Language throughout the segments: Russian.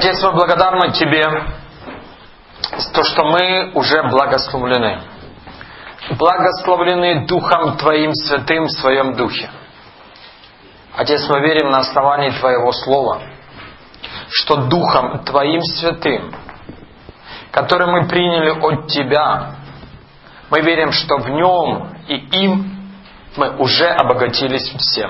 Отец, мы благодарны Тебе за то, что мы уже благословлены. Благословлены Духом Твоим Святым в Своем Духе. Отец, мы верим на основании Твоего Слова, что Духом Твоим Святым, который мы приняли от Тебя, мы верим, что в Нем и им мы уже обогатились всем.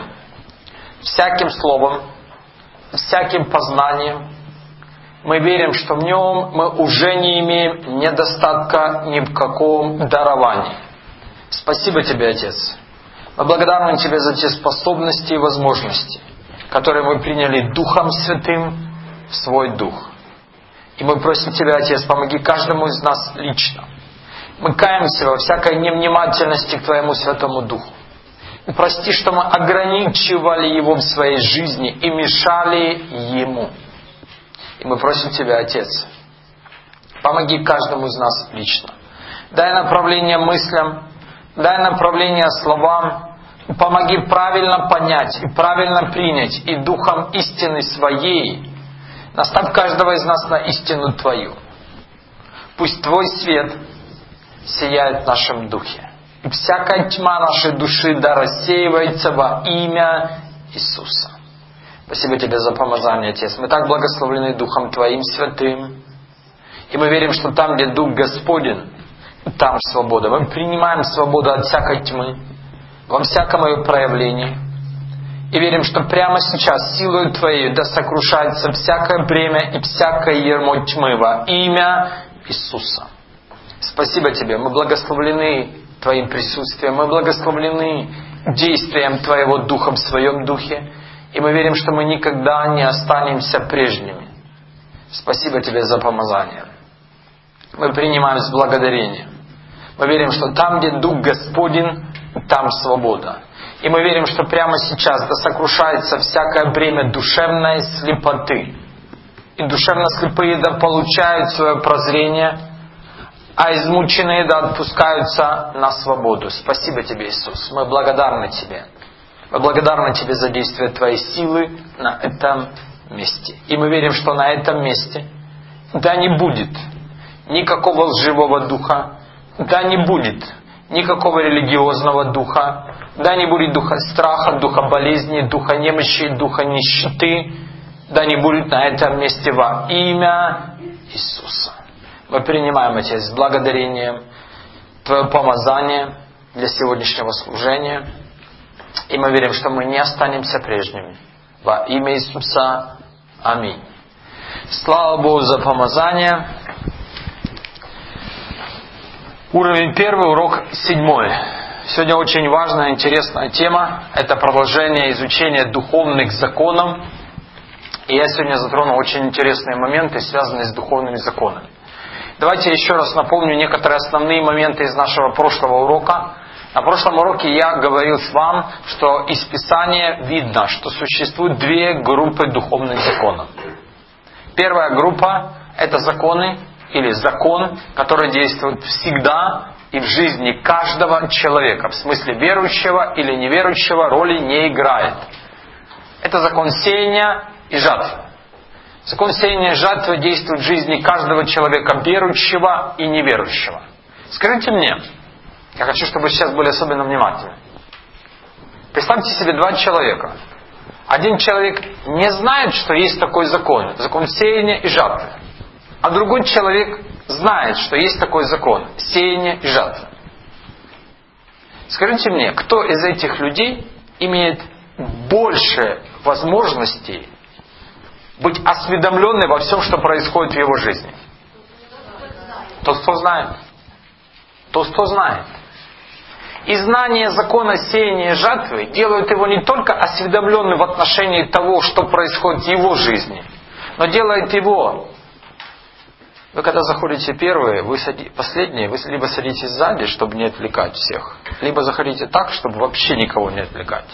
Всяким словом, всяким познанием. Мы верим, что в Нем мы уже не имеем недостатка ни в каком даровании. Спасибо Тебе, Отец. Мы благодарны Тебе за те способности и возможности, которые мы приняли Духом Святым в Свой Дух. И мы просим Тебя, Отец, помоги каждому из нас лично. Мы каемся во всякой невнимательности к Твоему Святому Духу. И прости, что мы ограничивали Его в своей жизни и мешали Ему. И мы просим Тебя, Отец, помоги каждому из нас лично. Дай направление мыслям, дай направление словам, помоги правильно понять и правильно принять и Духом истины Своей наставь каждого из нас на истину Твою. Пусть Твой свет сияет в нашем духе. И всякая тьма нашей души да рассеивается во имя Иисуса. Спасибо Тебе за помазание, Отец. Мы так благословлены Духом Твоим Святым. И мы верим, что там, где Дух Господень, там свобода. Мы принимаем свободу от всякой тьмы, во всяком ее проявлении. И верим, что прямо сейчас силою Твоей да сокрушается всякое бремя и всякое ярмо тьмы во имя Иисуса. Спасибо Тебе. Мы благословлены Твоим присутствием. Мы благословлены действием Твоего Духа в Своем Духе. И мы верим, что мы никогда не останемся прежними. Спасибо Тебе за помазание. Мы принимаем с благодарением. Мы верим, что там, где Дух Господень, там свобода. И мы верим, что прямо сейчас да сокрушается всякое бремя душевной слепоты. И душевно слепые да получают свое прозрение, а измученные да отпускаются на свободу. Спасибо Тебе, Иисус. Мы благодарны Тебе. Мы благодарны Тебе за действие Твоей силы на этом месте. И мы верим, что на этом месте да не будет никакого лживого духа, да не будет никакого религиозного духа, да не будет духа страха, духа болезни, духа немощи, духа нищеты, да не будет на этом месте во имя Иисуса. Мы принимаем, Отец, с благодарением Твое помазание для сегодняшнего служения. И мы верим, что мы не останемся прежними. Во имя Иисуса. Аминь. Слава Богу за помазание. Уровень 1, урок 7. Сегодня очень важная, интересная тема. Это продолжение изучения духовных законов. И я сегодня затрону очень интересные моменты, связанные с духовными законами. Давайте еще раз напомню некоторые основные моменты из нашего прошлого урока. На прошлом уроке я говорил с вами, что из Писания видно, что существует две группы духовных законов. Первая группа – это законы или закон, который действует всегда и в жизни каждого человека. В смысле верующего или неверующего роли не играет. Это закон сеяния и жатвы. Закон сеяния и жатвы действует в жизни каждого человека, верующего и неверующего. Скажите мне, я хочу, чтобы вы сейчас были особенно внимательны. Представьте себе два человека. Один человек не знает, что есть такой закон сеяния и жатвы. А другой человек знает, что есть такой закон сеяния и жатвы. Скажите мне, кто из этих людей имеет больше возможностей быть осведомленным во всем, что происходит в его жизни? Тот, кто знает. Тот, кто знает. И знание закона сеяния и жатвы делают его не только осведомленным в отношении того, что происходит в его жизни, но делает его... Вы когда заходите первые, последние, вы либо садитесь сзади, чтобы не отвлекать всех, либо заходите так, чтобы вообще никого не отвлекать.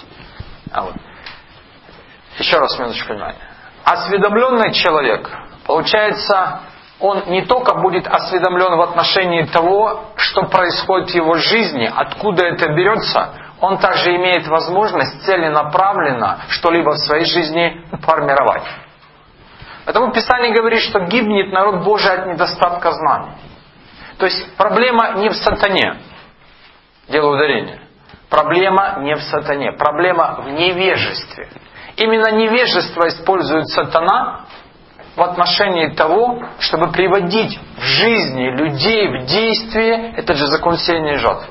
Еще раз минуточку внимания. Осведомленный человек, получается, он не только будет осведомлен в отношении того, что происходит в его жизни, откуда это берется, он также имеет возможность целенаправленно что-либо в своей жизни формировать. Поэтому Писание говорит, что гибнет народ Божий от недостатка знаний. То есть проблема не в сатане. Делаю ударение. Проблема не в сатане. Проблема в невежестве. Именно невежество использует сатана в отношении того, чтобы приводить в жизни людей в действие этот же закон сеяния и жатвы.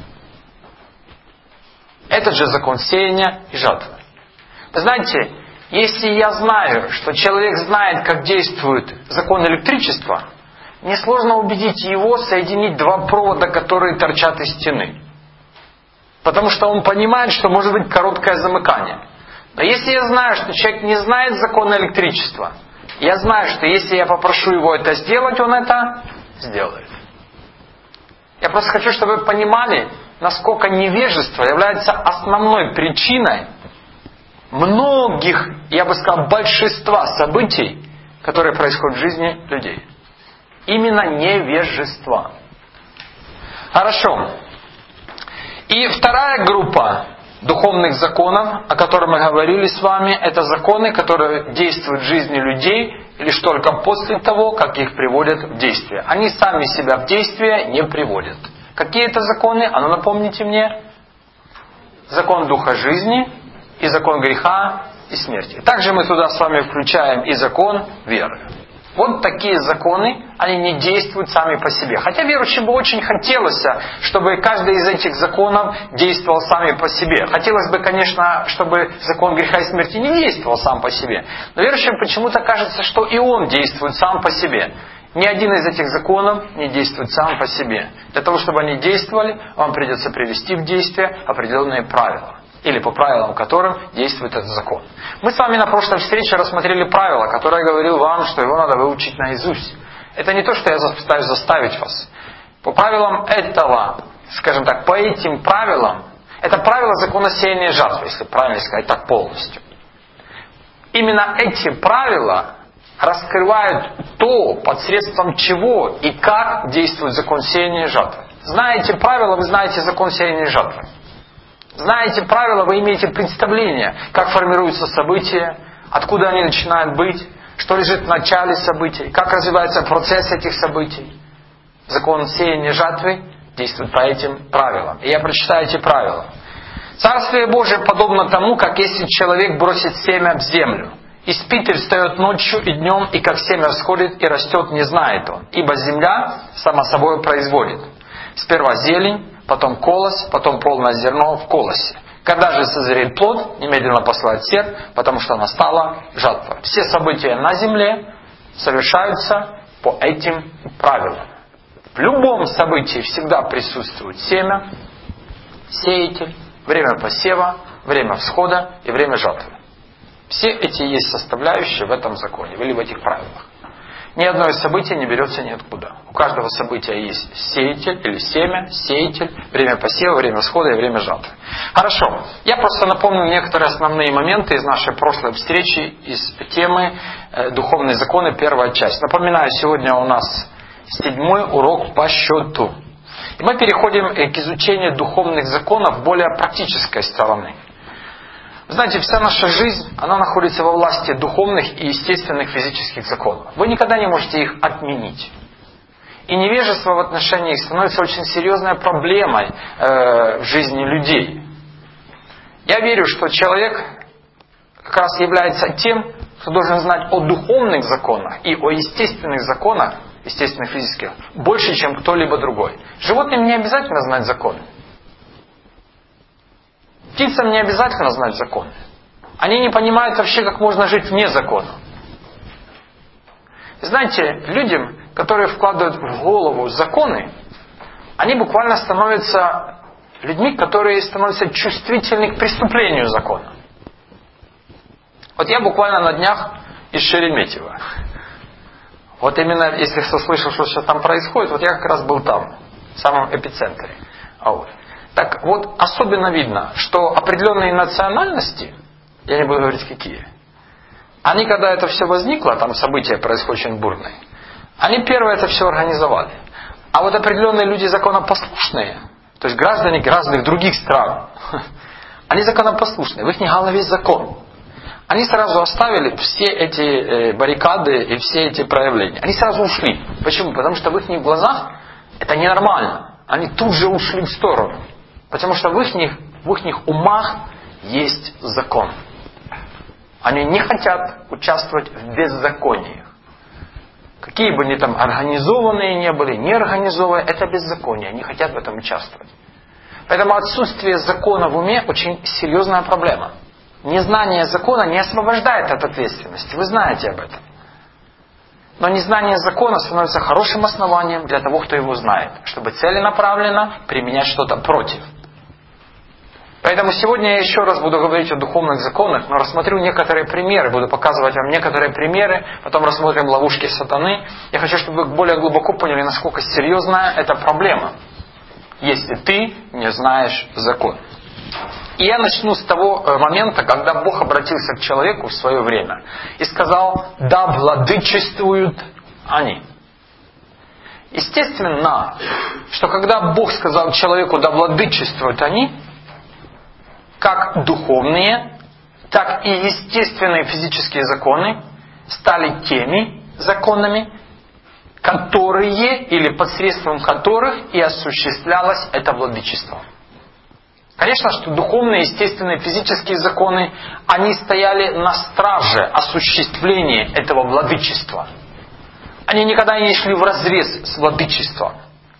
Этот же закон сеяния и жатвы. Вы знаете, если я знаю, что человек знает, как действует закон электричества, несложно убедить его соединить два провода, которые торчат из стены. Потому что он понимает, что может быть короткое замыкание. Но если я знаю, что человек не знает закона электричества, я знаю, что если я попрошу его это сделать, он это сделает. Я просто хочу, чтобы вы понимали, насколько невежество является основной причиной многих, я бы сказал, большинства событий, которые происходят в жизни людей. Именно невежество. Хорошо. И вторая группа духовных законов, о которых мы говорили с вами, это законы, которые действуют в жизни людей лишь только после того, как их приводят в действие. Они сами себя в действие не приводят. Какие это законы? А ну напомните мне. Закон Духа жизни и закон греха и смерти. Также мы туда с вами включаем и закон веры. Вот такие законы, они не действуют сами по себе. Хотя верующим бы очень хотелось, чтобы каждый из этих законов действовал сами по себе. Хотелось бы, конечно, чтобы закон греха и смерти не действовал сам по себе. Но верующим почему-то кажется, что и он действует сам по себе. Ни один из этих законов не действует сам по себе. Для того, чтобы они действовали, вам придется привести в действие определенные правила. Или по правилам которым действует этот закон. Мы с вами на прошлой встрече рассмотрели правила, которые я говорил вам, что его надо выучить наизусть. Это не то, что я пытаюсь заставить вас. По правилам этого, скажем так, по этим правилам, это правила закона сеяния и жатвы, если правильно сказать так полностью. Именно эти правила раскрывают то, посредством чего и как действует закон сеяния и жатвы. Знаете правила, вы знаете закон сеяния и жатвы. Знаете правила, вы имеете представление, как формируются события, откуда они начинают быть, что лежит в начале событий, как развивается процесс этих событий. Закон сеяния и жатвы действует по этим правилам. И я прочитаю эти правила. Царствие Божие подобно тому, как если человек бросит семя в землю, и спит и встает ночью и днем, и как семя всходит и растет, не знает он. Ибо земля сама собой производит. Сперва зелень, потом колос, потом полное зерно в колосе. Когда же созреет плод, немедленно посылает серп, потому что настала жатва. Все события на земле совершаются по этим правилам. В любом событии всегда присутствует семя, сеятель, время посева, время всхода и время жатвы. Все эти есть составляющие в этом законе или в этих правилах. Ни одно из событий не берется ниоткуда. У каждого события есть сеятель или семя, сеятель, время посева, время всхода и время жатвы. Хорошо. Я просто напомню некоторые основные моменты из нашей прошлой встречи, из темы «Духовные законы», первая часть. Напоминаю, сегодня у нас 7-й урок по счету. И мы переходим к изучению духовных законов более практической стороны. Знаете, вся наша жизнь, она находится во власти духовных и естественных физических законов. Вы никогда не можете их отменить. И невежество в отношении их становится очень серьезной проблемой в жизни людей. Я верю, что человек как раз является тем, кто должен знать о духовных законах и о естественных законах, естественных физических, больше, чем кто-либо другой. Животным не обязательно знать законы. Птицам не обязательно знать законы. Они не понимают вообще, как можно жить вне закона. Знаете, людям, которые вкладывают в голову законы, они буквально становятся людьми, которые становятся чувствительны к преступлению закона. Вот я буквально на днях из Шереметьево. Вот именно, если кто слышал, что сейчас там происходит, вот я как раз был там, в самом эпицентре. Так вот, особенно видно, что определенные национальности, я не буду говорить какие, они, когда это все возникло, там события происходят очень бурные, они первые это все организовали. А вот определенные люди законопослушные, то есть граждане разных других стран, они законопослушные, в их голове закон. Они сразу оставили все эти баррикады и все эти проявления. Они сразу ушли. Почему? Потому что в их глазах это ненормально. Они тут же ушли в сторону. Потому что в их умах есть закон. Они не хотят участвовать в беззакониях. Какие бы они там организованные не были, неорганизованные, это беззаконие. Они хотят в этом участвовать. Поэтому отсутствие закона в уме очень серьезная проблема. Незнание закона не освобождает от ответственности. Вы знаете об этом. Но незнание закона становится хорошим основанием для того, кто его знает, чтобы целенаправленно применять что-то против. Поэтому сегодня я еще раз буду говорить о духовных законах, но рассмотрю некоторые примеры, буду показывать вам некоторые примеры, потом рассмотрим ловушки сатаны. Я хочу, чтобы вы более глубоко поняли, насколько серьезная эта проблема, если ты не знаешь закон. И я начну с того момента, когда Бог обратился к человеку в свое время и сказал: «Да владычествуют они». Естественно, что когда Бог сказал человеку: «Да владычествуют они», как духовные, так и естественные физические законы стали теми законами, которые или посредством которых и осуществлялось это владычество. Конечно, что духовные, естественные, физические законы, они стояли на страже осуществления этого владычества. Они никогда не шли вразрез с владычеством.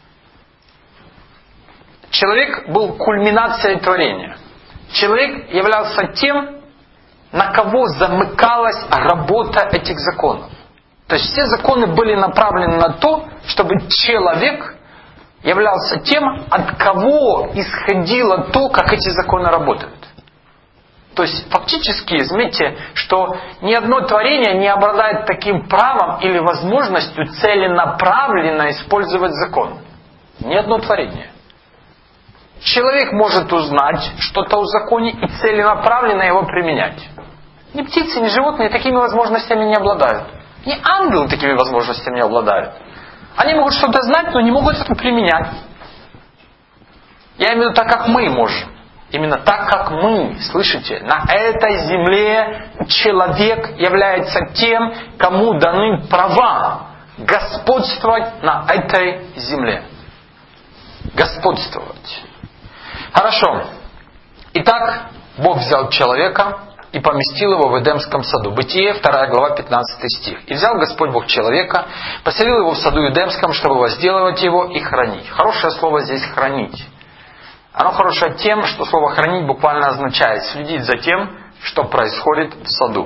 Человек был кульминацией творения. Человек являлся тем, на кого замыкалась работа этих законов. То есть все законы были направлены на то, чтобы человек являлся тем, от кого исходило то, как эти законы работают. То есть фактически, заметьте, что ни одно творение не обладает таким правом или возможностью целенаправленно использовать закон. Ни одно творение. Человек может узнать что-то о законе и целенаправленно его применять. Ни птицы, ни животные такими возможностями не обладают. Ни ангелы такими возможностями не обладают. Они могут что-то знать, но не могут это применять. Я имею в виду так, как мы можем. Именно так, как мы, слышите, на этой земле человек является тем, кому даны права господствовать на этой земле. Господствовать. Хорошо. Итак, Бог взял человека и поместил его в Эдемском саду. Бытие, 2 глава, 15 стих. «И взял Господь Бог человека, поселил его в саду Эдемском, чтобы возделывать его и хранить». Хорошее слово здесь «хранить». Оно хорошее тем, что слово «хранить» буквально означает следить за тем, что происходит в саду.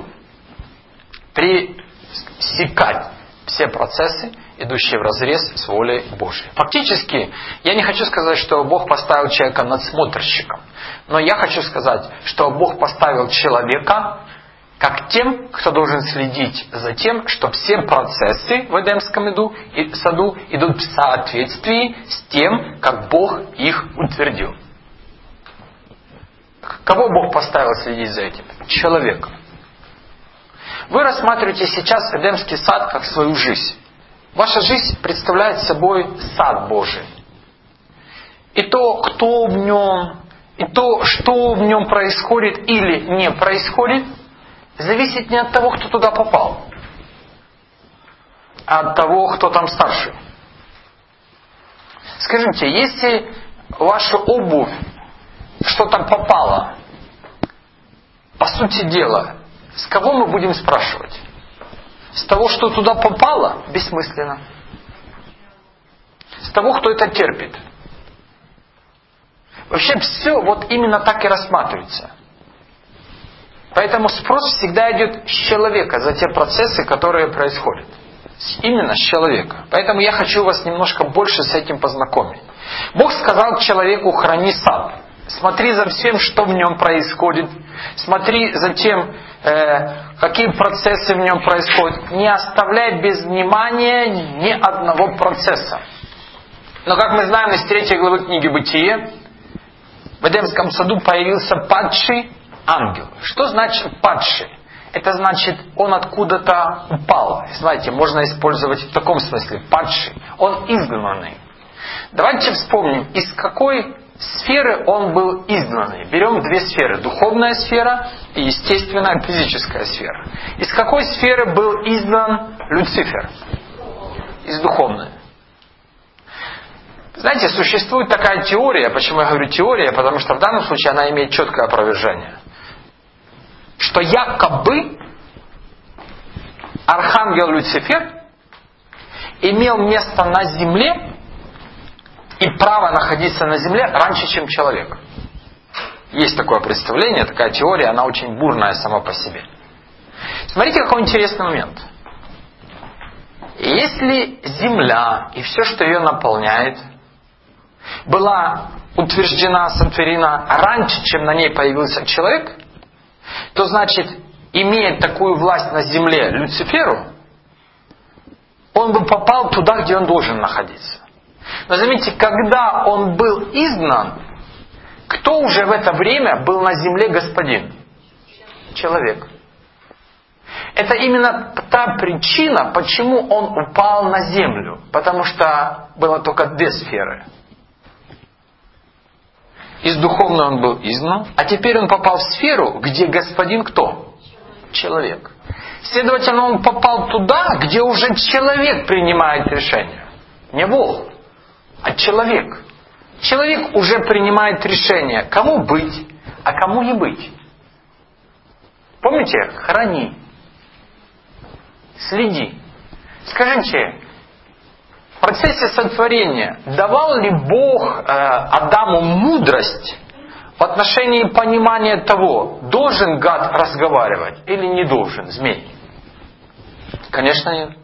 Пресекать все процессы, идущие вразрез с волей Божьей. Фактически, я не хочу сказать, что Бог поставил человека надсмотрщиком, но я хочу сказать, что Бог поставил человека как тем, кто должен следить за тем, что все процессы в Эдемском саду идут в соответствии с тем, как Бог их утвердил. Кого Бог поставил следить за этим? Человека. Вы рассматриваете сейчас Эдемский сад как свою жизнь. Ваша жизнь представляет собой сад Божий. И то, кто в нем, и то, что в нем происходит или не происходит, зависит не от того, кто туда попал, а от того, кто там старший. Скажите, если в вашу обувь что-то попало, по сути дела, с кого мы будем спрашивать? С того, что туда попало, бессмысленно. С того, кто это терпит. Вообще все вот именно так и рассматривается. Поэтому спрос всегда идет с человека за те процессы, которые происходят. Именно с человека. Поэтому я хочу вас немножко больше с этим познакомить. Бог сказал человеку: храни сад. Смотри за всем, что в нем происходит. Смотри за тем, какие процессы в нем происходят. Не оставляй без внимания ни одного процесса. Но как мы знаем из 3 главы книги Бытие, в Эдемском саду появился падший ангел. Что значит падший? Это значит, он откуда-то упал. Знаете, можно использовать в таком смысле. Падший. Он изгнанный. Давайте вспомним, из какой сферы он был изгнанный. Берем две сферы. Духовная сфера и естественная физическая сфера. Из какой сферы был изгнан Люцифер? Из духовной. Знаете, существует такая теория. Почему я говорю теория? Потому что в данном случае она имеет четкое опровержение. Что якобы архангел Люцифер имел место на земле и право находиться на земле раньше, чем человек. Есть такое представление, такая теория, она очень бурная сама по себе. Смотрите, какой интересный момент. Если земля и все, что ее наполняет, была утверждена, сотворена раньше, чем на ней появился человек, то значит, имея такую власть на земле Люциферу, он бы попал туда, где он должен находиться. Но заметьте, когда он был изгнан, кто уже в это время был на земле господин? Человек. Это именно та причина, почему он упал на землю. Потому что было только две сферы. Из духовной он был изгнан, а теперь он попал в сферу, где господин кто? Человек. Следовательно, он попал туда, где уже человек принимает решение. Не Бог, а человек. Человек уже принимает решение, кому быть, а кому не быть. Помните? Храни. Следи. Скажите, в процессе сотворения давал ли Бог Адаму мудрость в отношении понимания того, должен гад разговаривать или не должен, змей? Конечно нет.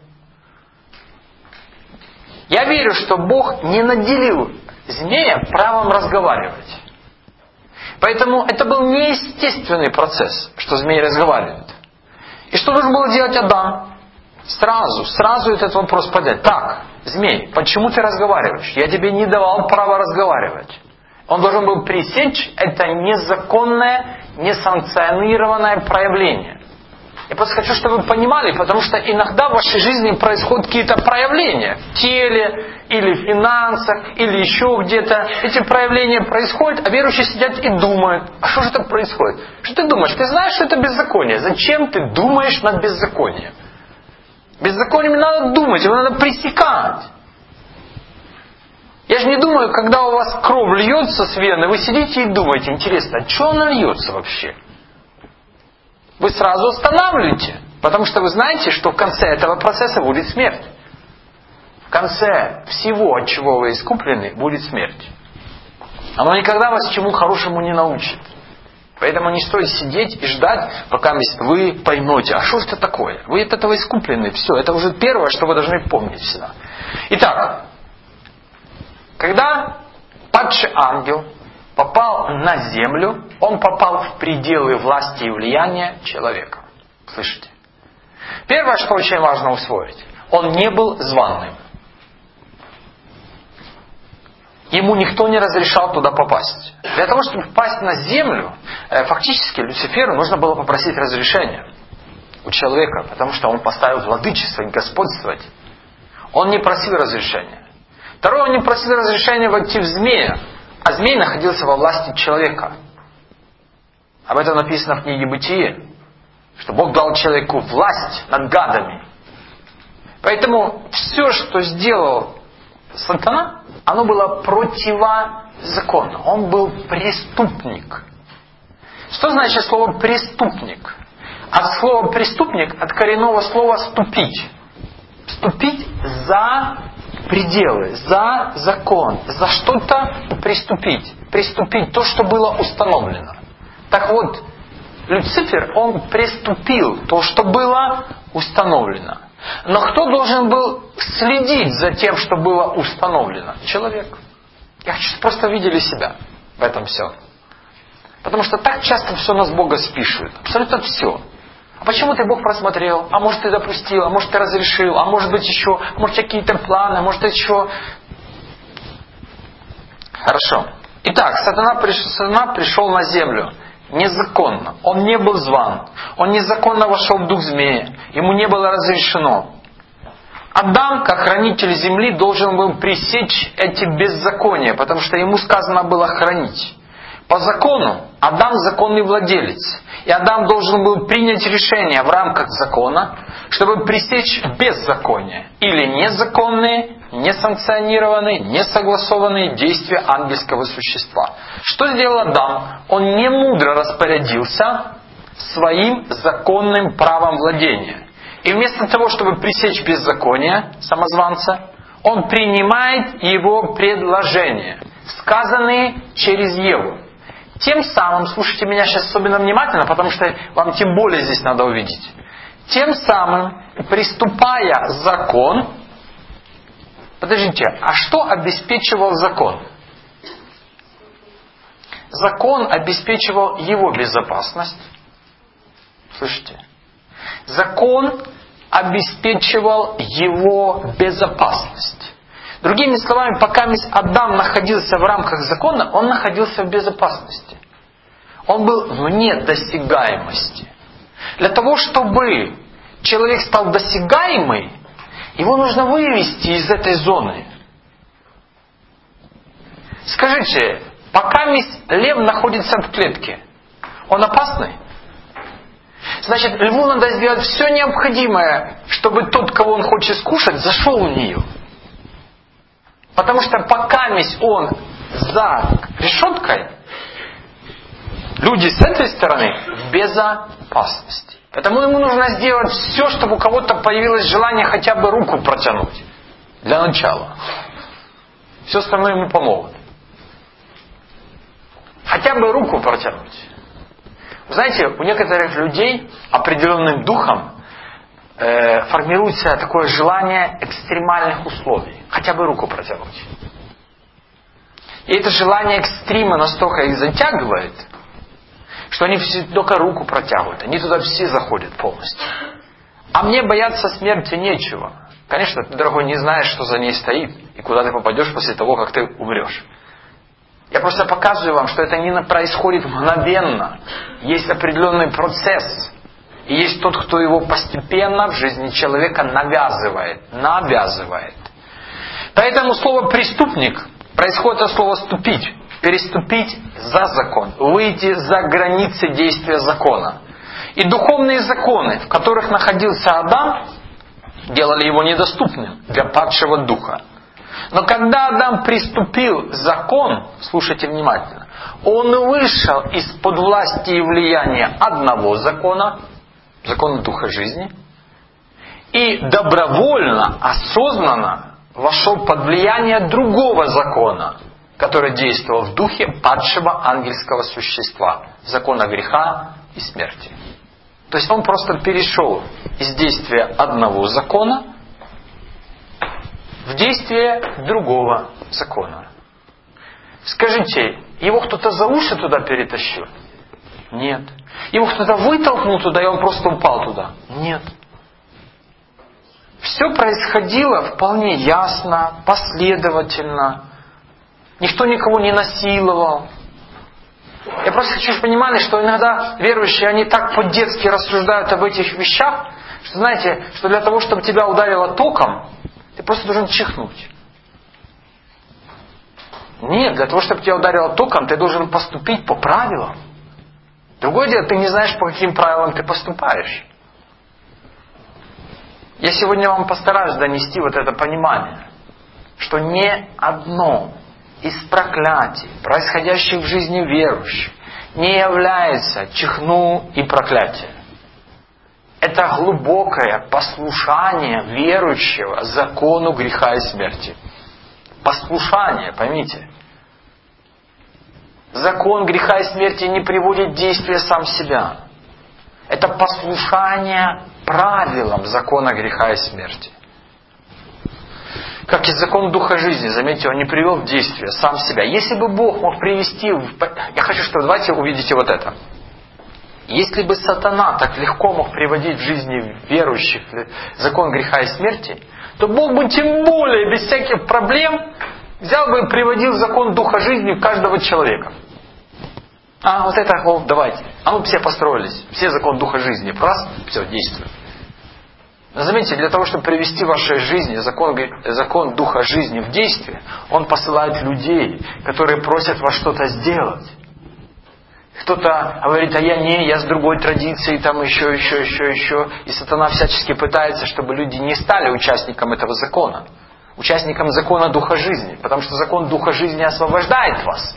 Я верю, что Бог не наделил змея правом разговаривать. Поэтому это был неестественный процесс, что змей разговаривает. И что должен был делать Адам? Сразу этот вопрос подать. Так, змей, почему ты разговариваешь? Я тебе не давал права разговаривать. Он должен был пресечь это незаконное, несанкционированное проявление. Я просто хочу, чтобы вы понимали, потому что иногда в вашей жизни происходят какие-то проявления в теле, или в финансах, или еще где-то. Эти проявления происходят, а верующие сидят и думают, а что же это происходит? Что ты думаешь? Ты знаешь, что это беззаконие. Зачем ты думаешь над беззаконием? Беззаконием не надо думать, его надо пресекать. Я же не думаю, когда у вас кровь льется с вены, вы сидите и думаете, интересно, а что она льется вообще? Вы сразу останавливаете, потому что вы знаете, что в конце этого процесса будет смерть. В конце всего, от чего вы искуплены, будет смерть. Оно никогда вас чему хорошему не научит. Поэтому не стоит сидеть и ждать, пока вы поймете, а что же это такое? Вы от этого искуплены, все, это уже первое, что вы должны помнить всегда. Итак, когда падший ангел попал на землю, он попал в пределы власти и влияния человека. Слышите? Первое, что очень важно усвоить, он не был званым. Ему никто не разрешал туда попасть. Для того, чтобы попасть на землю, фактически Люциферу нужно было попросить разрешения у человека, потому что он поставил владычество и господствовать. Он не просил разрешения. Второе, он не просил разрешения войти в змея, а змей находился во власти человека. Об этом написано в книге Бытие, что Бог дал человеку власть над гадами. Поэтому все, что сделал сатана, оно было противозаконно. Он был преступник. Что значит слово преступник? От слова преступник, от коренного слова ступить. Ступить за пределы, за закон, за что-то приступить. Приступить то, что было установлено. Так вот, Люцифер, он приступил то, что было установлено. Но кто должен был следить за тем, что было установлено? Человек. Я хочу, чтобы просто видели себя в этом всем. Потому что так часто все нас Бога спишут. Абсолютно все. А почему ты Бог просмотрел? А может ты допустил? А может ты разрешил? А может быть еще? Может какие-то планы? Может еще? Хорошо. Итак, сатана пришел на землю. Незаконно. Он не был зван. Он незаконно вошел в дух змея. Ему не было разрешено. А Адам, как хранитель земли, должен был пресечь эти беззакония, потому что ему сказано было хранить. По закону Адам законный владелец. И Адам должен был принять решение в рамках закона, чтобы пресечь беззаконие или незаконные, несанкционированные, несогласованные действия ангельского существа. Что сделал Адам? Он не мудро распорядился своим законным правом владения. И вместо того, чтобы пресечь беззаконие самозванца, он принимает его предложения, сказанные через Еву. Тем самым, слушайте меня сейчас особенно внимательно, потому что вам тем более здесь надо увидеть. Тем самым, приступая закон, подождите, а что обеспечивал закон? Закон обеспечивал его безопасность. Слышите? Закон обеспечивал его безопасность. Другими словами, пока Адам находился в рамках закона, он находился в безопасности. Он был вне досягаемости. Для того, чтобы человек стал досягаемый, его нужно вывести из этой зоны. Скажите, пока лев находится в клетке, он опасный? Значит, льву надо сделать все необходимое, чтобы тот, кого он хочет скушать, зашел в нее. Потому что пока он за решеткой, люди с этой стороны в безопасности. Поэтому ему нужно сделать все, чтобы у кого-то появилось желание хотя бы руку протянуть. Для начала. Все остальное ему помогут. Хотя бы руку протянуть. Вы знаете, у некоторых людей определенным духом формируется такое желание экстремальных условий. Хотя бы руку протянуть. И это желание экстрима настолько их затягивает, что они все только руку протягивают. Они туда все заходят полностью. А мне бояться смерти нечего. Конечно, ты, дорогой, не знаешь, что за ней стоит и куда ты попадешь после того, как ты умрешь. Я просто показываю вам, что это не происходит мгновенно. Есть определенный процесс. И есть тот, кто его постепенно в жизни человека навязывает. Поэтому слово «преступник» происходит от слова «ступить». Переступить за закон. Выйти за границы действия закона. И духовные законы, в которых находился Адам, делали его недоступным для падшего духа. Но когда Адам приступил закон, слушайте внимательно, он вышел из-под власти и влияния одного закона, закона Духа жизни, и добровольно, осознанно вошел под влияние другого закона, который действовал в духе падшего ангельского существа, закона греха и смерти. То есть он просто перешел из действия одного закона в действие другого закона. Скажите, его кто-то за уши туда перетащил? Нет. Его кто-то вытолкнул туда, и он просто упал туда? Нет. Все происходило вполне ясно, последовательно. Никто никого не насиловал. Я просто хочу, чтобы понимали, что иногда верующие, они так по-детски рассуждают об этих вещах, что знаете, что для того, чтобы тебя ударило током, ты просто должен чихнуть. Нет, для того, чтобы тебя ударило током, ты должен поступить по правилам. Другое дело, ты не знаешь, по каким правилам ты поступаешь. Я сегодня вам постараюсь донести вот это понимание, что ни одно из проклятий, происходящих в жизни верующих, не является чихну и проклятием. Это глубокое послушание верующего закону греха и смерти. Послушание, поймите. Закон греха и смерти не приводит в действие сам себя. Это послушание правилам закона греха и смерти. Как и закон Духа жизни, заметьте, он не привел в действие сам себя. Если бы Бог мог привести... Я хочу, чтобы давайте увидите вот это. Если бы сатана так легко мог приводить в жизни верующих закон греха и смерти, то Бог бы тем более, без всяких проблем, взял бы и приводил закон Духа жизни у каждого человека. Вот это, давайте. Мы все построились. Все закон Духа жизни. Раз, все, действует. Но заметьте, для того, чтобы привести в вашей жизни закон Духа жизни в действие, Он посылает людей, которые просят вас что-то сделать. Кто-то говорит, я с другой традицией, там еще. И сатана всячески пытается, чтобы люди не стали участником этого закона. Участником закона Духа жизни. Потому что закон Духа жизни освобождает вас.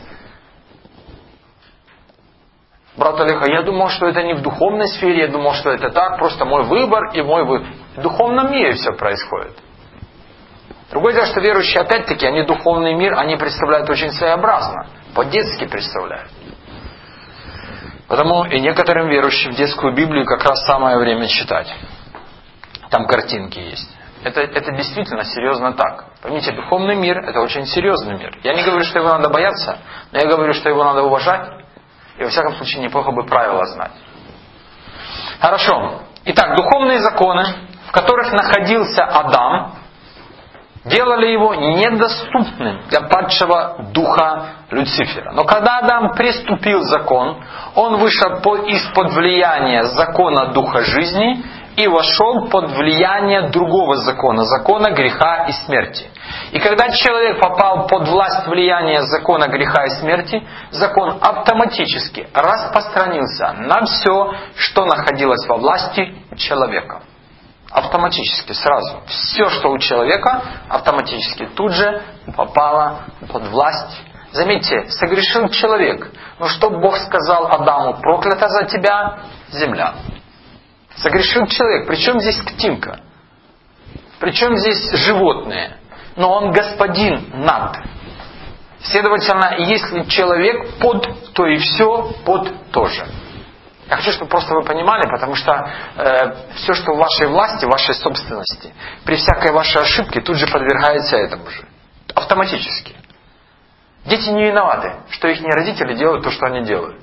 Брат Олег, я думал, что это не в духовной сфере, я думал, что это так, просто мой выбор и мой выбор. В духовном мире все происходит. Другое дело, что верующие, опять-таки, они духовный мир, они представляют очень своеобразно. По-детски представляют. Потому и некоторым верующим детскую Библию как раз самое время читать. Там картинки есть. Это действительно серьезно так. Поймите, духовный мир – это очень серьезный мир. Я не говорю, что его надо бояться, но я говорю, что его надо уважать. И во всяком случае неплохо бы правила знать. Хорошо. Итак, духовные законы, в которых находился Адам, делали его недоступным для падшего духа Люцифера. Но когда Адам приступил закон, он вышел из-под влияния закона Духа жизни и вошел под влияние другого закона, закона греха и смерти. И когда человек попал под власть влияния закона греха и смерти, закон автоматически распространился на все, что находилось во власти человека. Автоматически, сразу. Все, что у человека, автоматически тут же попало под власть. Заметьте, согрешил человек. Но что Бог сказал Адаму? Проклята за тебя земля. Согрешил человек. Причем здесь ктинка? Причем здесь животные? Но он господин над. Следовательно, если человек под, то и все под тоже. Я хочу, чтобы просто вы понимали, потому что все, что в вашей власти, в вашей собственности, при всякой вашей ошибке тут же подвергается этому же. Автоматически. Дети не виноваты, что их родители делают то, что они делают.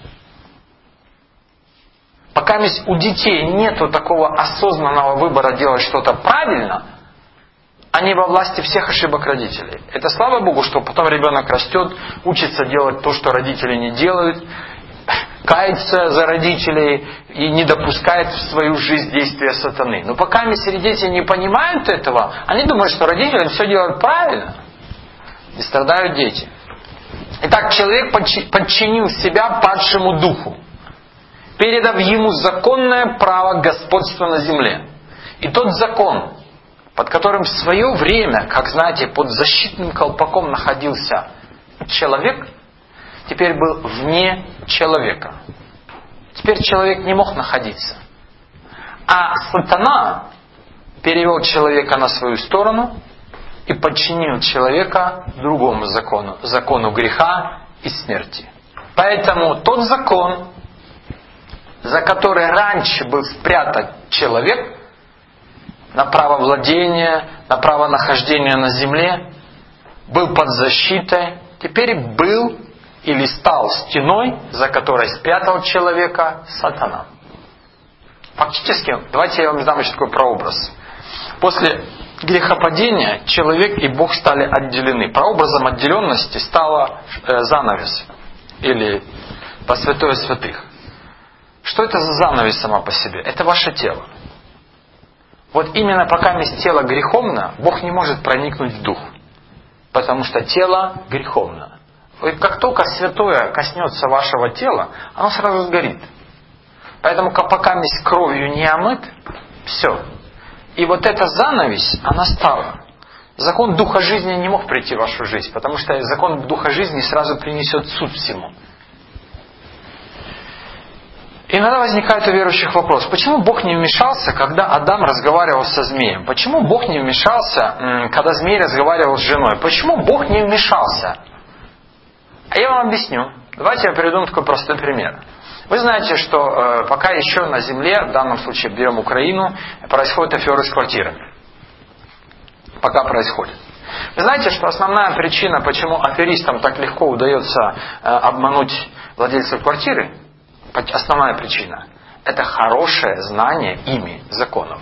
Пока у детей нету такого осознанного выбора делать что-то правильно, они во власти всех ошибок родителей. Это слава Богу, что потом ребенок растет, учится делать то, что родители не делают, кается за родителей и не допускает в свою жизнь действия сатаны. Но пока дети не понимают этого, они думают, что родители все делают правильно. И страдают дети. Итак, человек подчинил себя падшему духу, передав ему законное право господства на земле. И тот закон, под которым в свое время, как знаете, под защитным колпаком находился человек, теперь был вне человека. Теперь человек не мог находиться. А сатана перевел человека на свою сторону и подчинил человека другому закону, закону греха и смерти. Поэтому тот закон, за который раньше был спрятан человек, на право владения, на право нахождения на земле, был под защитой, теперь был или стал стеной, за которой спрятал человека сатана. Фактически, давайте я вам дам еще такой прообраз. После грехопадения человек и Бог стали отделены. Прообразом отделенности стала занавес, или по святое святых. Что это за занавес сама по себе? Это ваше тело. Вот именно пока тело греховно, Бог не может проникнуть в дух. Потому что тело греховно. Как только святое коснется вашего тела, оно сразу сгорит. Поэтому пока кровью не омыт, все. И вот эта занавесь, она стала. Закон Духа жизни не мог прийти в вашу жизнь, потому что закон Духа жизни сразу принесет суд всему. Иногда возникает у верующих вопрос, почему Бог не вмешался, когда Адам разговаривал со змеем? Почему Бог не вмешался, когда змей разговаривал с женой? Почему Бог не вмешался? А я вам объясню. Давайте я приведу такой простой пример. Вы знаете, что пока еще на земле, в данном случае берем Украину, происходят аферы с квартирами. Пока происходит. Вы знаете, что основная причина, почему аферистам так легко удается обмануть владельцев квартиры, основная причина, это хорошее знание ими законов.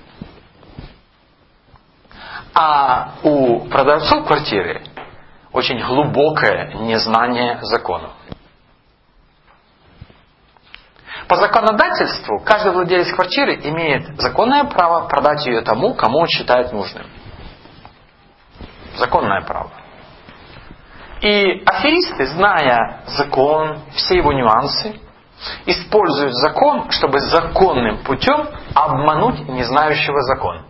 А у продавцов квартиры очень глубокое незнание законов. По законодательству каждый владелец квартиры имеет законное право продать ее тому, кому он считает нужным. Законное право. И аферисты, зная закон, все его нюансы, используют закон, чтобы законным путем обмануть незнающего закон.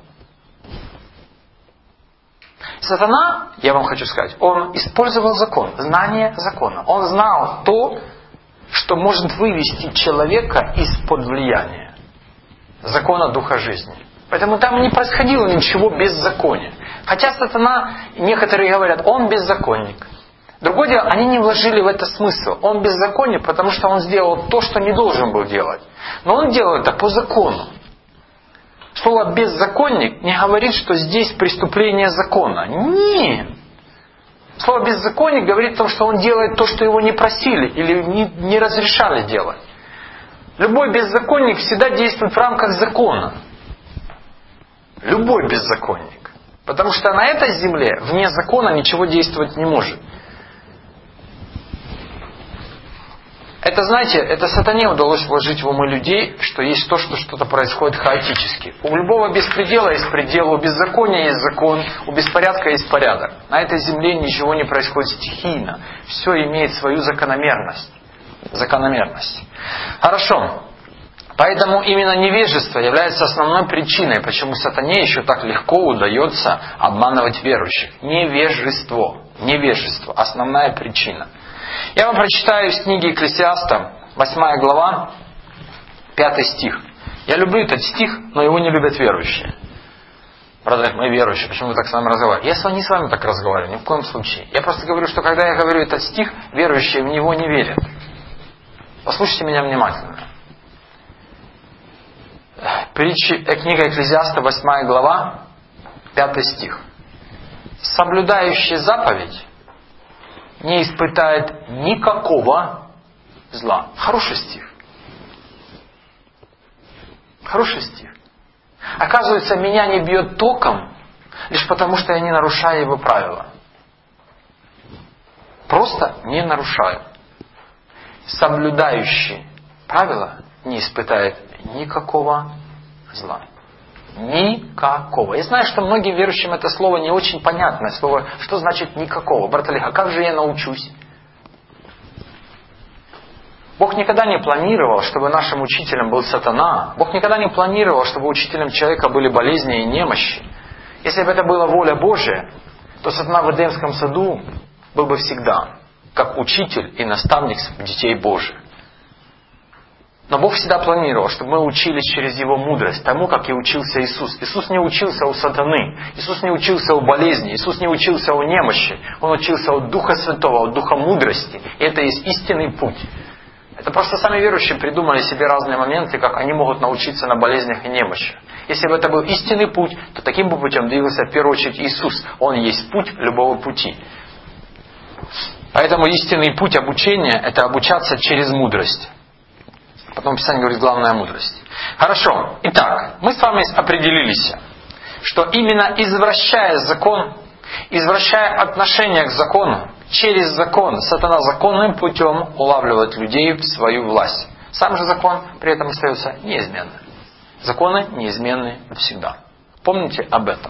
Сатана, я вам хочу сказать, он использовал закон, знание закона. Он знал то, что может вывести человека из-под влияния закона Духа жизни. Поэтому там не происходило ничего беззакония. Хотя сатана, некоторые говорят, он беззаконник. Другое дело, они не вложили в это смысл. Он беззаконник, потому что он сделал то, что не должен был делать. Но он делал это по закону. Слово «беззаконник» не говорит, что здесь преступление закона. Нет. Слово «беззаконник» говорит о том, что он делает то, что его не просили или не разрешали делать. Любой беззаконник всегда действует в рамках закона. Любой беззаконник. Потому что на этой земле вне закона ничего действовать не может. Это, знаете, это сатане удалось вложить в умы людей, что есть то, что что-то происходит хаотически. У любого беспредела есть предел, у беззакония есть закон, у беспорядка есть порядок. На этой земле ничего не происходит стихийно. Все имеет свою закономерность. Хорошо. Поэтому именно невежество является основной причиной, почему сатане еще так легко удается обманывать верующих. Невежество. Основная причина. Я вам прочитаю из книги Екклесиаста, 8 глава, 5 стих. Я люблю этот стих, но его не любят верующие. Брат, мы верующие, почему вы так с вами разговариваете? Я не с вами так разговариваю, ни в коем случае. Я просто говорю, что когда я говорю этот стих, верующие в него не верят. Послушайте меня внимательно. Книга Екклесиаста, 8 глава, 5 стих. Соблюдающий заповедь не испытает никакого зла. Хороший стих. Оказывается, меня не бьет током, лишь потому, что я не нарушаю его правила. Просто не нарушаю. Соблюдающий правила не испытает никакого зла. Никакого. Я знаю, что многим верующим это слово не очень понятное. Слово, что значит никакого? Брат Олег, а как же я научусь? Бог никогда не планировал, чтобы нашим учителем был сатана. Бог никогда не планировал, чтобы учителем человека были болезни и немощи. Если бы это была воля Божия, то сатана в Эдемском саду был бы всегда, как учитель и наставник детей Божьих. Но Бог всегда планировал, чтобы мы учились через Его мудрость, тому, как и учился Иисус. Иисус не учился у сатаны, Иисус не учился у болезни, Иисус не учился у немощи. Он учился от Духа Святого, от Духа мудрости. И это есть истинный путь. Это просто сами верующие придумали себе разные моменты, как они могут научиться на болезнях и немощах. Если бы это был истинный путь, то таким бы путем двигался в первую очередь Иисус. Он есть путь любого пути. Поэтому истинный путь обучения – это обучаться через мудрость. Потом Писание говорит, главная мудрость. Хорошо. Итак, мы с вами определились, что именно извращая закон, извращая отношение к закону, через закон сатана законным путем улавливает людей в свою власть. Сам же закон при этом остается неизменным. Законы неизменны всегда. Помните об этом.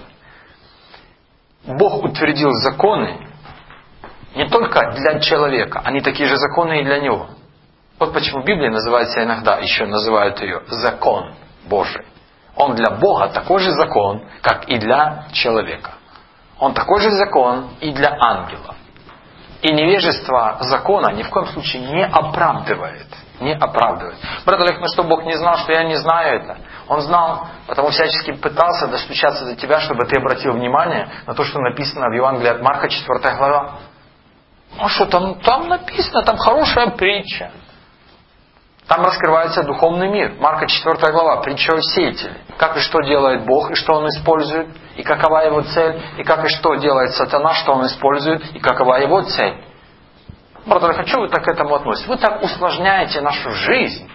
Бог утвердил законы не только для человека, они такие же законы и для него. Вот почему Библия называется иногда, еще называют ее закон Божий. Он для Бога такой же закон, как и для человека. Он такой же закон и для ангелов. И невежество закона ни в коем случае не оправдывает. Брат Олег, ну что, Бог не знал, что я не знаю это? Он знал, потому всячески пытался достучаться до тебя, чтобы ты обратил внимание на то, что написано в Евангелии от Марка, 4 глава. Ну что, там написано, там хорошая притча. Там раскрывается духовный мир. Марка 4 глава, притча о сеятеле. Как и что делает Бог, и что Он использует, и какова Его цель, и как и что делает сатана, что он использует, и какова его цель. Брат, я хочу, вы так к этому относитесь. Вы так усложняете нашу жизнь.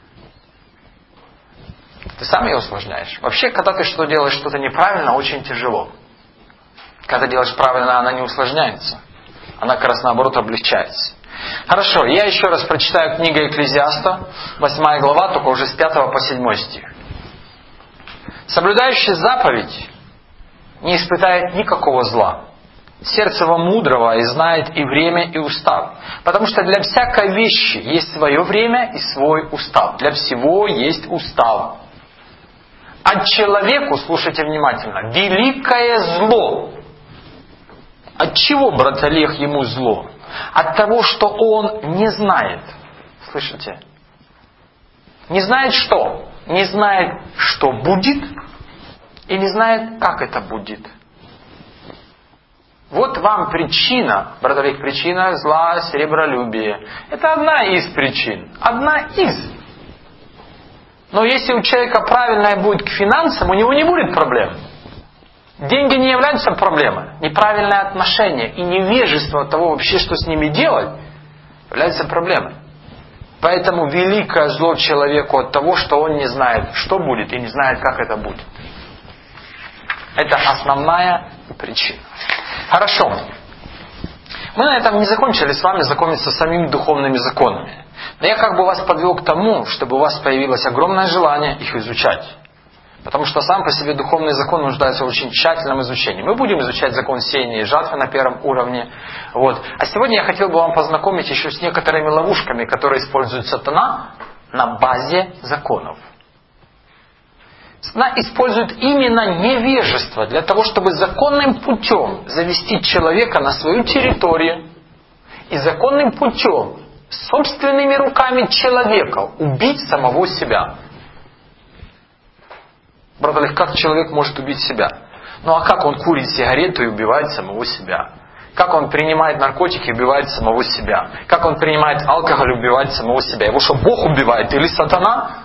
Ты сам ее усложняешь. Вообще, когда ты что делаешь что-то неправильно, очень тяжело. Когда делаешь правильно, она не усложняется. Она как раз наоборот облегчается. Хорошо, я еще раз прочитаю книгу Экклезиаста, 8 глава, только уже с 5 по 7 стих. «Соблюдающий заповедь не испытает никакого зла. Сердце его мудрого и знает и время, и устав. Потому что для всякой вещи есть свое время и свой устав. Для всего есть устав. А человеку, слушайте внимательно, великое зло». От чего, брат Олег, ему зло? От того, что он не знает. Слышите? Не знает что? Не знает, что будет, и не знает, как это будет. Вот вам причина, брат Олег, причина зла, серебролюбие. Это одна из причин. Одна из. Но если у человека правильное будет к финансам, у него не будет проблем. Деньги не являются проблемой. Неправильное отношение и невежество от того вообще, что с ними делать, является проблемой. Поэтому великое зло человеку от того, что он не знает, что будет, и не знает, как это будет. Это основная причина. Хорошо. Мы на этом не закончили с вами знакомиться с самими духовными законами. Но я как бы вас подвел к тому, чтобы у вас появилось огромное желание их изучать. Потому что сам по себе духовный закон нуждается в очень тщательном изучении. Мы будем изучать закон сеяния и жатвы на первом уровне. Вот. А сегодня я хотел бы вам познакомить еще с некоторыми ловушками, которые использует сатана на базе законов. Сатана использует именно невежество для того, чтобы законным путем завести человека на свою территорию и законным путем, собственными руками человека, убить самого себя. Брат Олег, как человек может убить себя? Ну а как он курит сигарету и убивает самого себя? Как он принимает наркотики и убивает самого себя? Как он принимает алкоголь и убивает самого себя? Его что, Бог убивает или сатана?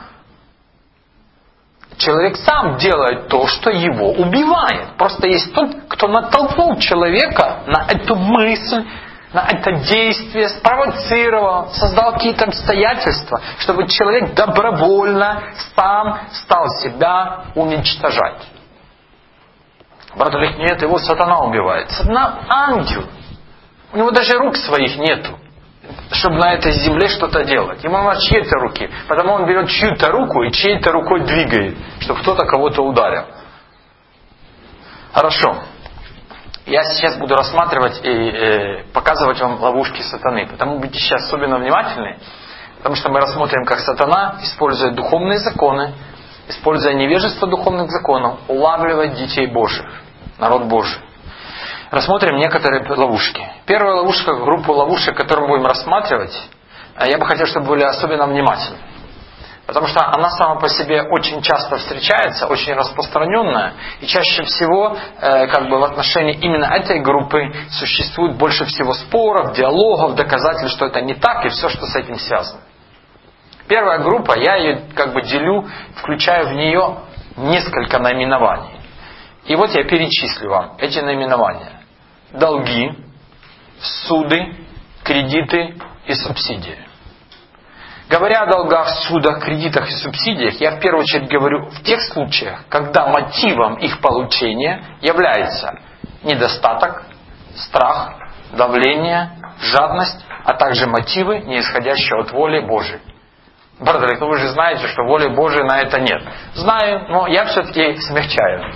Человек сам делает то, что его убивает. Просто есть тот, кто натолкнул человека на эту мысль, на это действие, спровоцировал, создал какие-то обстоятельства, чтобы человек добровольно сам стал себя уничтожать. Брат Олег, нет, его сатана убивает. Сатана ангел. У него даже рук своих нету, чтобы на этой земле что-то делать. Ему надо чьей-то руки. Потому он берет чью-то руку и чьей-то рукой двигает, чтобы кто-то кого-то ударил. Хорошо. Я сейчас буду рассматривать и показывать вам ловушки сатаны. Потому будьте сейчас особенно внимательны. Потому что мы рассмотрим, как сатана, используя духовные законы, используя невежество духовных законов, улавливать детей Божьих, народ Божий. Рассмотрим некоторые ловушки. Первая ловушка, группу ловушек, которую мы будем рассматривать, я бы хотел, чтобы вы были особенно внимательны. Потому что она сама по себе очень часто встречается, очень распространенная. И чаще всего в отношении именно этой группы существует больше всего споров, диалогов, доказательств, что это не так и все, что с этим связано. Первая группа, я ее делю, включаю в нее несколько наименований. И вот я перечислю вам эти наименования. Долги, суды, кредиты и субсидии. Говоря о долгах, судах, кредитах и субсидиях, я в первую очередь говорю в тех случаях, когда мотивом их получения является недостаток, страх, давление, жадность, а также мотивы, не исходящие от воли Божией. Брат Олег, вы же знаете, что воли Божией на это нет. Знаю, но я все-таки смягчаю.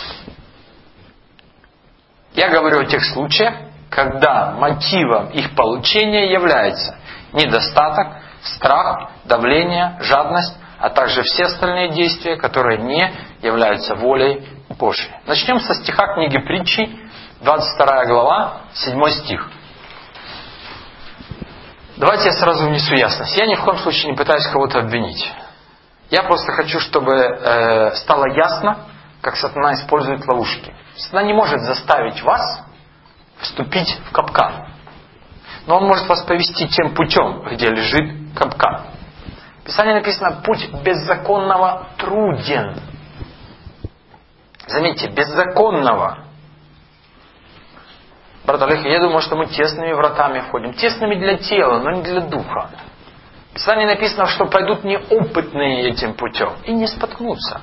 Я говорю о тех случаях, когда мотивом их получения является недостаток, страх, давление, жадность, а также все остальные действия, которые не являются волей Божией. Начнем со стиха книги Притчи, 22 глава, 7 стих. Давайте я сразу внесу ясность. Я ни в коем случае не пытаюсь кого-то обвинить. Я просто хочу, чтобы стало ясно, как сатана использует ловушки. Сатана не может заставить вас вступить в капкан. Но он может вас повести тем путем, где лежит капкан. В Писании написано: путь беззаконного труден. Заметьте, беззаконного. Брат Олег, я думаю, что мы тесными вратами входим. Тесными для тела, но не для духа. В Писании написано, что пойдут неопытные этим путем и не споткнутся.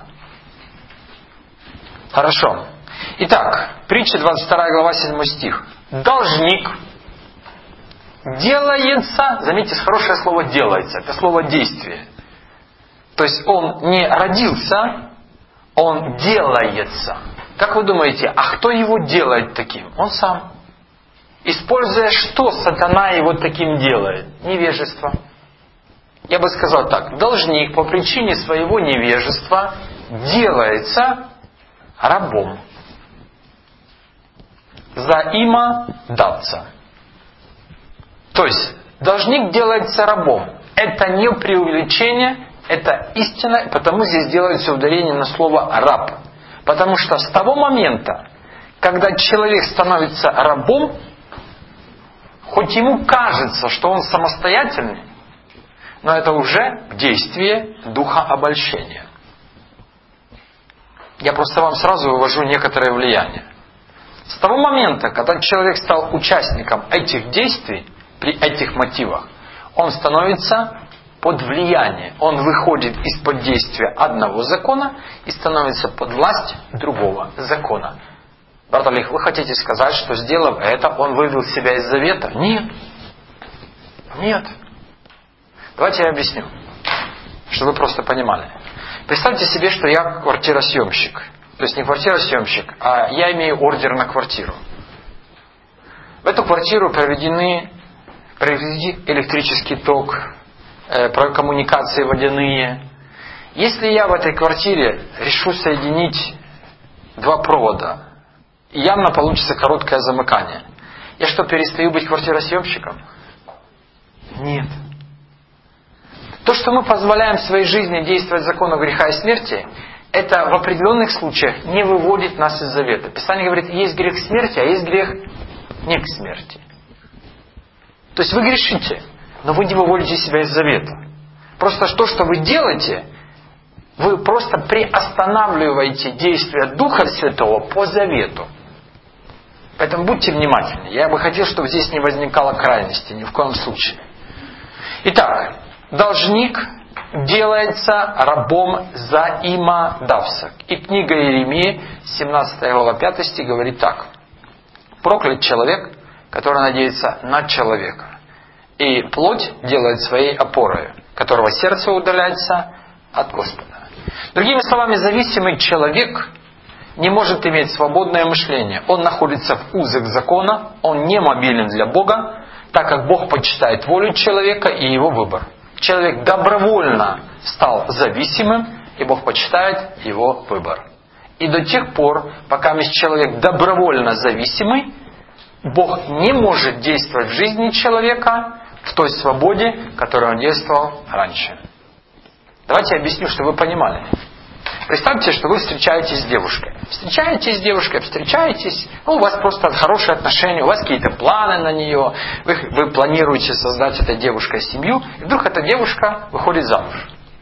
Хорошо. Итак, притча 22 глава 7 стих. Должник делается, заметьте, хорошее слово делается, это слово действие. То есть он не родился, он делается. Как вы думаете, а кто его делает таким? Он сам. Используя что сатана его таким делает? Невежество. Я бы сказал так, должник по причине своего невежества делается рабом. Взаимодавца. То есть, должник делается рабом. Это не преувеличение, это истина, потому здесь делается ударение на слово «раб». Потому что с того момента, когда человек становится рабом, хоть ему кажется, что он самостоятельный, но это уже действие духа обольщения. Я просто вам сразу вывожу некоторое влияние. С того момента, когда человек стал участником этих действий, при этих мотивах, он становится под влияние. Он выходит из-под действия одного закона и становится под власть другого закона. Брат Олег, вы хотите сказать, что сделав это, он вывел себя из завета? Нет. Нет. Давайте я объясню, чтобы вы просто понимали. Представьте себе, что я квартиросъемщик. То есть не квартиросъемщик, а я имею ордер на квартиру. В эту квартиру проведен электрический ток, коммуникации водяные. Если я в этой квартире решу соединить два провода, и явно получится короткое замыкание, я что, перестаю быть квартиросъемщиком? Нет. То, что мы позволяем в своей жизни действовать закону греха и смерти, это в определенных случаях не выводит нас из завета. Писание говорит, есть грех смерти, а есть грех не к смерти. То есть вы грешите, но вы не выводите себя из завета. Просто то, что вы делаете, вы просто приостанавливаете действия Духа Святого по завету. Поэтому будьте внимательны. Я бы хотел, чтобы здесь не возникало крайности, ни в коем случае. Итак, должник делается рабом взаимодавца. И книга Иеремии, 17 глава 5 стих говорит так. Проклят человек, который надеется на человека, и плоть делает своей опорой, которого сердце удаляется от Господа. Другими словами, зависимый человек не может иметь свободное мышление. Он находится в узах закона, он не мобилен для Бога, так как Бог почитает волю человека и его выбор. Человек добровольно стал зависимым, и Бог почитает его выбор. И до тех пор, пока человек добровольно зависимый, Бог не может действовать в жизни человека в той свободе, в которой он действовал раньше. Давайте я объясню, чтобы вы понимали. Представьте, что вы встречаетесь с девушкой. Встречаетесь, у вас просто хорошие отношения, у вас какие-то планы на нее, вы планируете создать с этой девушкой семью, и вдруг эта девушка выходит замуж.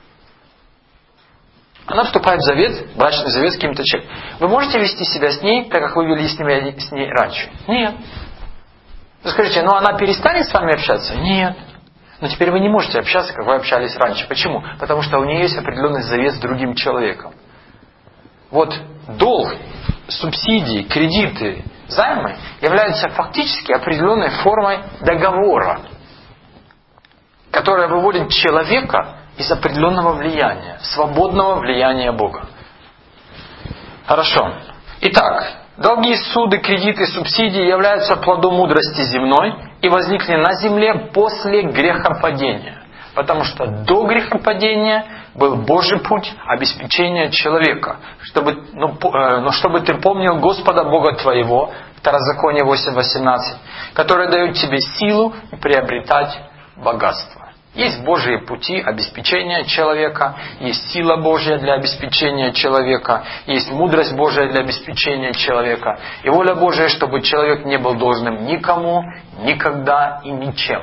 Она вступает в завет, брачный завет с каким-то человеком. Вы можете вести себя с ней, так как вы вели с ней раньше? Нет. Вы скажете, она перестанет с вами общаться? Нет. Но теперь вы не можете общаться, как вы общались раньше. Почему? Потому что у нее есть определенный завет с другим человеком. Вот долг, субсидии, кредиты, займы являются фактически определенной формой договора, которая выводит человека из определенного влияния, свободного влияния Бога. Хорошо. Итак, долги, суды, кредиты, субсидии являются плодом мудрости земной и возникли на земле после грехопадения. Потому что до грехопадения был Божий путь обеспечения человека. Чтобы ты помнил Господа Бога твоего, Второзаконие 8:18, который дает тебе силу приобретать богатство. Есть Божьи пути обеспечения человека, есть сила Божья для обеспечения человека, есть мудрость Божья для обеспечения человека, и воля Божья, чтобы человек не был должным никому, никогда и ничем.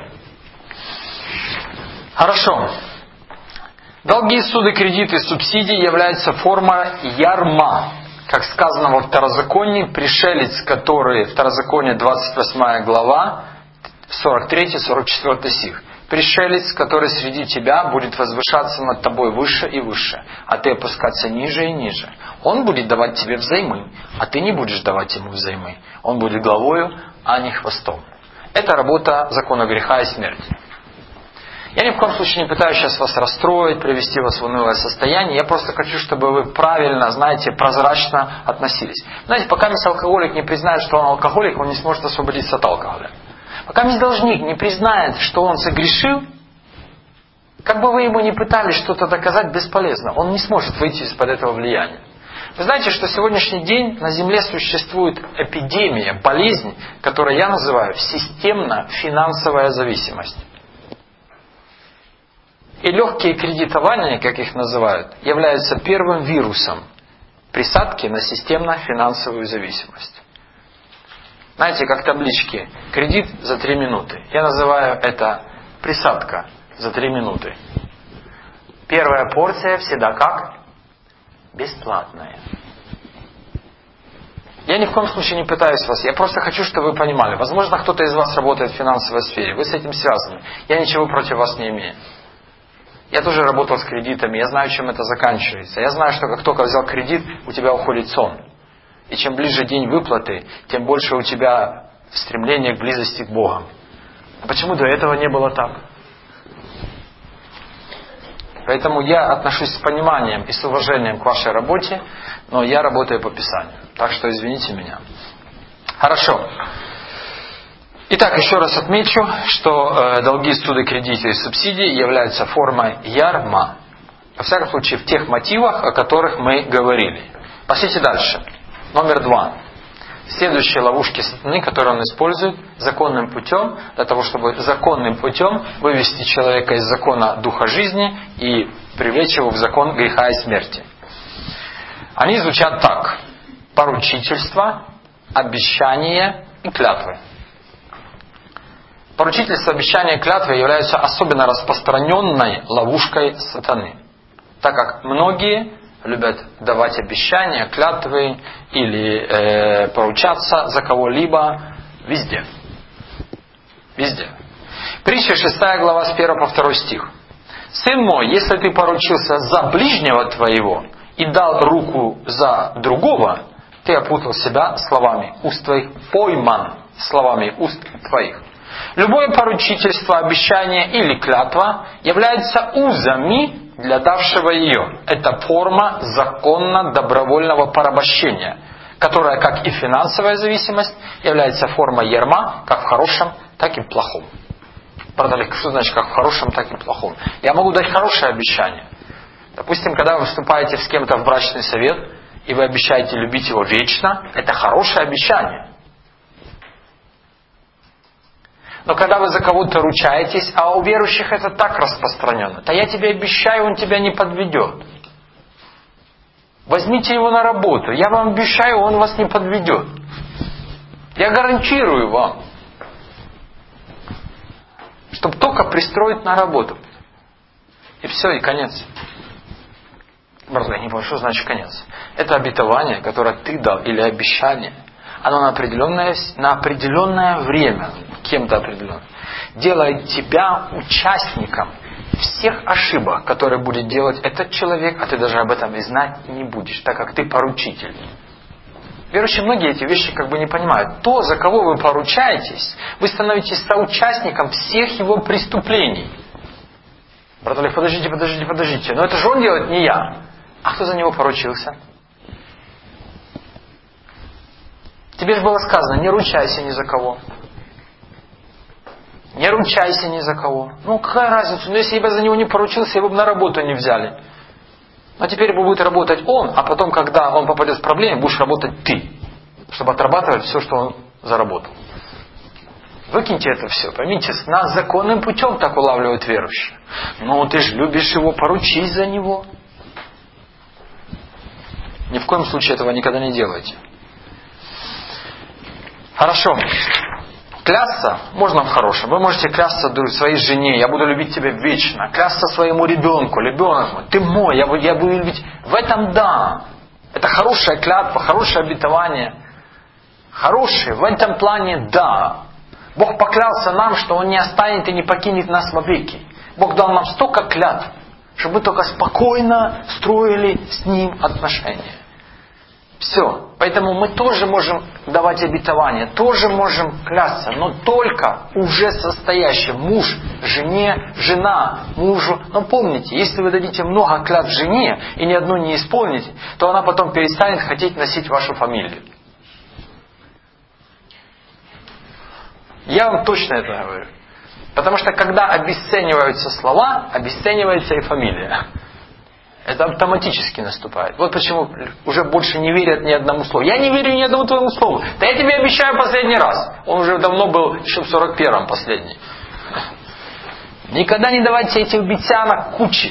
Хорошо. Долги, суды, кредиты, субсидии являются формой ярма. Как сказано во Второзаконии, пришелец, который, Второзаконие 28 глава, 43-44 стих. Пришелец, который среди тебя будет возвышаться над тобой выше и выше, а ты опускаться ниже и ниже. Он будет давать тебе взаймы, а ты не будешь давать ему взаймы. Он будет главою, а не хвостом. Это работа закона греха и смерти. Я ни в коем случае не пытаюсь сейчас вас расстроить, привести вас в унылое состояние. Я просто хочу, чтобы вы правильно, знаете, прозрачно относились. Знаете, пока алкоголик не признает, что он алкоголик, он не сможет освободиться от алкоголя. Пока должник не признает, что он согрешил, как бы вы ему ни пытались что-то доказать, бесполезно. Он не сможет выйти из-под этого влияния. Вы знаете, что сегодняшний день на Земле существует эпидемия, болезнь, которую я называю системно-финансовая зависимость. И легкие кредитования, как их называют, являются первым вирусом присадки на системно-финансовую зависимость. Знаете, как таблички «Кредит за 3 минуты». Я называю это присадка за 3 минуты. Первая порция всегда как? Бесплатная. Я ни в коем случае не пытаюсь вас. Я просто хочу, чтобы вы понимали. Возможно, кто-то из вас работает в финансовой сфере. Вы с этим связаны. Я ничего против вас не имею. Я тоже работал с кредитами. Я знаю, чем это заканчивается. Я знаю, что как только взял кредит, у тебя уходит сон. И чем ближе день выплаты, тем больше у тебя стремление к близости к Богу. А почему до этого не было так? Поэтому я отношусь с пониманием и с уважением к вашей работе, но я работаю по Писанию. Так что извините меня. Хорошо. Итак, еще раз отмечу, что долги, суды, кредиты и субсидии являются формой ярма. Во всяком случае, в тех мотивах, о которых мы говорили. Пошлите дальше. Номер 2. Следующие ловушки сатаны, которые он использует законным путем, для того, чтобы законным путем вывести человека из закона духа жизни и привлечь его в закон греха и смерти. Они звучат так. Поручительство, обещание и клятвы. Поручительство, обещание и клятвы являются особенно распространенной ловушкой сатаны, так как многие любят давать обещания, клятвы или поручаться за кого-либо везде. Везде. Притча 6 глава с 1 по 2 стих. «Сын мой, если ты поручился за ближнего твоего и дал руку за другого, ты опутал себя словами уст твоих, пойман словами уст твоих». Любое поручительство, обещание или клятва является узами для давшего ее. Это форма законно-добровольного порабощения, которая, как и финансовая зависимость, является формой ярма, как в хорошем, так и в плохом. Правда, что значит как в хорошем, так и в плохом? Я могу дать хорошее обещание. Допустим, когда вы вступаете с кем-то в брачный совет, и вы обещаете любить его вечно, это хорошее обещание. Но когда вы за кого-то ручаетесь, а у верующих это так распространено, то я тебе обещаю, он тебя не подведет. Возьмите его на работу, я вам обещаю, он вас не подведет. Я гарантирую вам, чтобы только пристроить на работу. И все, и конец. Брат, я не понял, что значит конец? Это обетование, которое ты дал, или обещание. Оно на определенное время, кем-то определенным, делает тебя участником всех ошибок, которые будет делать этот человек, а ты даже об этом и знать не будешь, так как ты поручитель. Верующие многие эти вещи как бы не понимают. То, за кого вы поручаетесь, вы становитесь соучастником всех его преступлений. Брат Олег, подождите. Но это же он делает, не я. А кто за него поручился? Тебе же было сказано, не ручайся ни за кого. Не ручайся ни за кого. Ну, какая разница? Ну, если я бы за него не поручился, его бы на работу не взяли. Но теперь будет работать он, а потом, когда он попадет в проблемы, будешь работать ты. Чтобы отрабатывать все, что он заработал. Выкиньте это все. Поймите, нас законным путем так улавливают верующие. Ну, ты же любишь его, поручись за него. Ни в коем случае этого никогда не делайте. Хорошо. Клясться можно в хорошем. Вы можете клясться своей жене, я буду любить тебя вечно. Клясться своему ребенку, ребенок мой, ты мой, я буду любить. В этом да. Это хорошая клятва, хорошее обетование. Хорошее, в этом плане да. Бог поклялся нам, что Он не оставит и не покинет нас вовеки. Бог дал нам столько клятв, чтобы мы только спокойно строили с Ним отношения. Все. Поэтому мы тоже можем давать обетования, тоже можем клясться, но только уже состоящим. Муж жене, жена мужу. Но помните, если вы дадите много клятв жене и ни одну не исполните, то она потом перестанет хотеть носить вашу фамилию. Я вам точно это говорю. Потому что когда обесцениваются слова, обесценивается и фамилия. Это автоматически наступает. Вот почему уже больше не верят ни одному слову. Я не верю ни одному твоему слову. Да я тебе обещаю последний раз. Он уже давно был, еще в 41-м последний. Никогда не давайте этих обещанок кучи.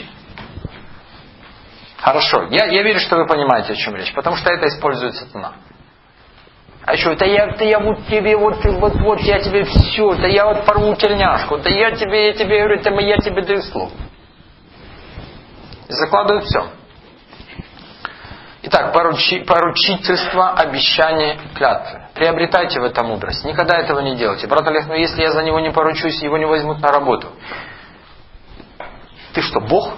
Хорошо. Я верю, что вы понимаете, о чем речь. Потому что это использует сатана. А еще, это я вот тебе, вот я тебе все, это я вот порву тельняшку, это я тебе говорю, это я тебе даю слово. И закладывают все. Итак, поручительство, обещание, клятвы. Приобретайте в этом мудрость. Никогда этого не делайте. Брат Олег, если я за него не поручусь, его не возьмут на работу. Ты что, Бог?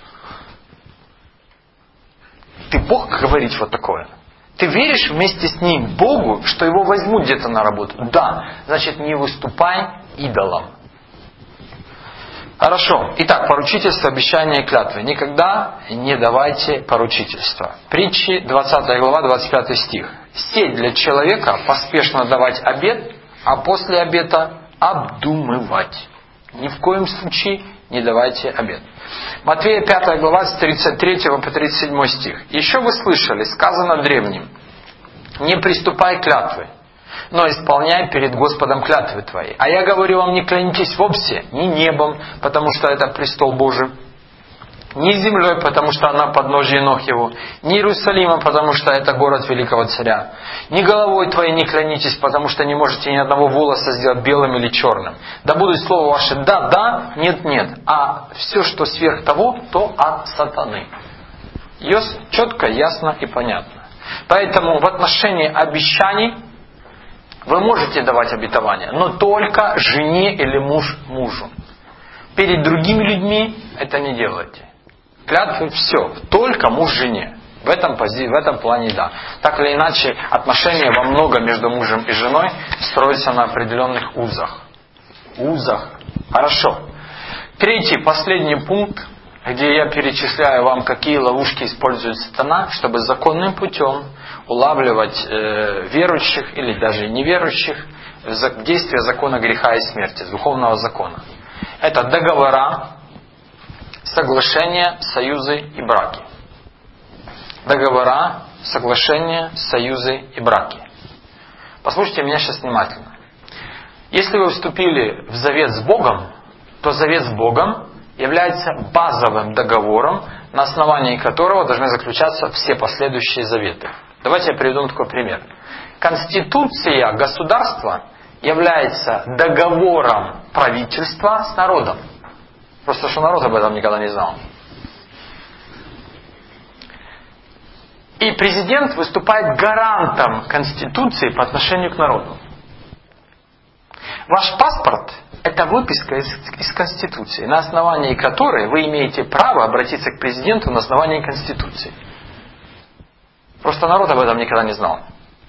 Ты Бог говорить вот такое? Ты веришь вместе с ним Богу, что его возьмут где-то на работу? Да. Значит, не выступай идолом. Хорошо. Итак, поручительство, обещание и клятвы. Никогда не давайте поручительства. Притчи, 20 глава, 25 стих. Сеть для человека поспешно давать обет, а после обета обдумывать. Ни в коем случае не давайте обет. Матфея 5 глава, с 33 по 37 стих. Еще вы слышали, сказано древним, не приступай клятвы, но исполняй перед Господом клятвы твои. А я говорю вам, не клянитесь вовсе ни небом, потому что это престол Божий, ни землей, потому что она подножие ног его, ни Иерусалимом, потому что это город великого царя, ни головой твоей не клянитесь, потому что не можете ни одного волоса сделать белым или черным. Да будет слово ваше да, да, нет, нет, а все, что сверх того, то от сатаны. Четко, ясно и понятно. Поэтому в отношении обещаний вы можете давать обетования, но только жене или мужу. Перед другими людьми это не делайте. Клятвы все, только муж жене. В этом плане да. Так или иначе, отношения во многом между мужем и женой строятся на определенных узах. Хорошо. Третий, последний пункт, где я перечисляю вам, какие ловушки использует сатана, чтобы законным путем улавливать верующих или даже неверующих в действие закона греха и смерти, духовного закона. Это договора, соглашения, союзы и браки. Договора, соглашения, союзы и браки. Послушайте меня сейчас внимательно. Если вы вступили в завет с Богом, то завет с Богом является базовым договором, на основании которого должны заключаться все последующие заветы. Давайте я приведу такой пример. Конституция государства является договором правительства с народом. Просто что народ об этом никогда не знал. И президент выступает гарантом Конституции по отношению к народу. Ваш паспорт – это выписка из Конституции, на основании которой вы имеете право обратиться к президенту на основании Конституции. Просто народ об этом никогда не знал.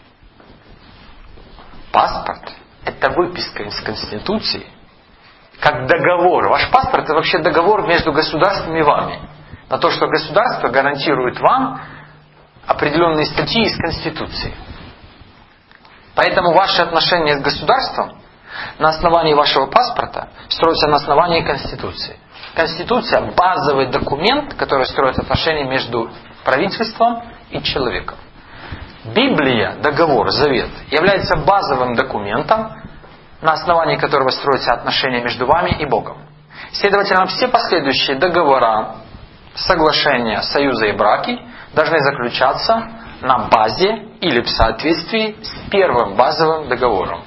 Паспорт – это выписка из Конституции, как договор. Ваш паспорт – это вообще договор между государством и вами. На то, что государство гарантирует вам определенные статьи из Конституции. Поэтому ваши отношения с государством на основании вашего паспорта строятся на основании Конституции. Конституция – базовый документ, который строит отношения между правительством и человеком. Библия, договор, завет, является базовым документом, на основании которого строятся отношения между вами и Богом. Следовательно, все последующие договора, соглашения, союзы и браки должны заключаться на базе или в соответствии с первым базовым договором.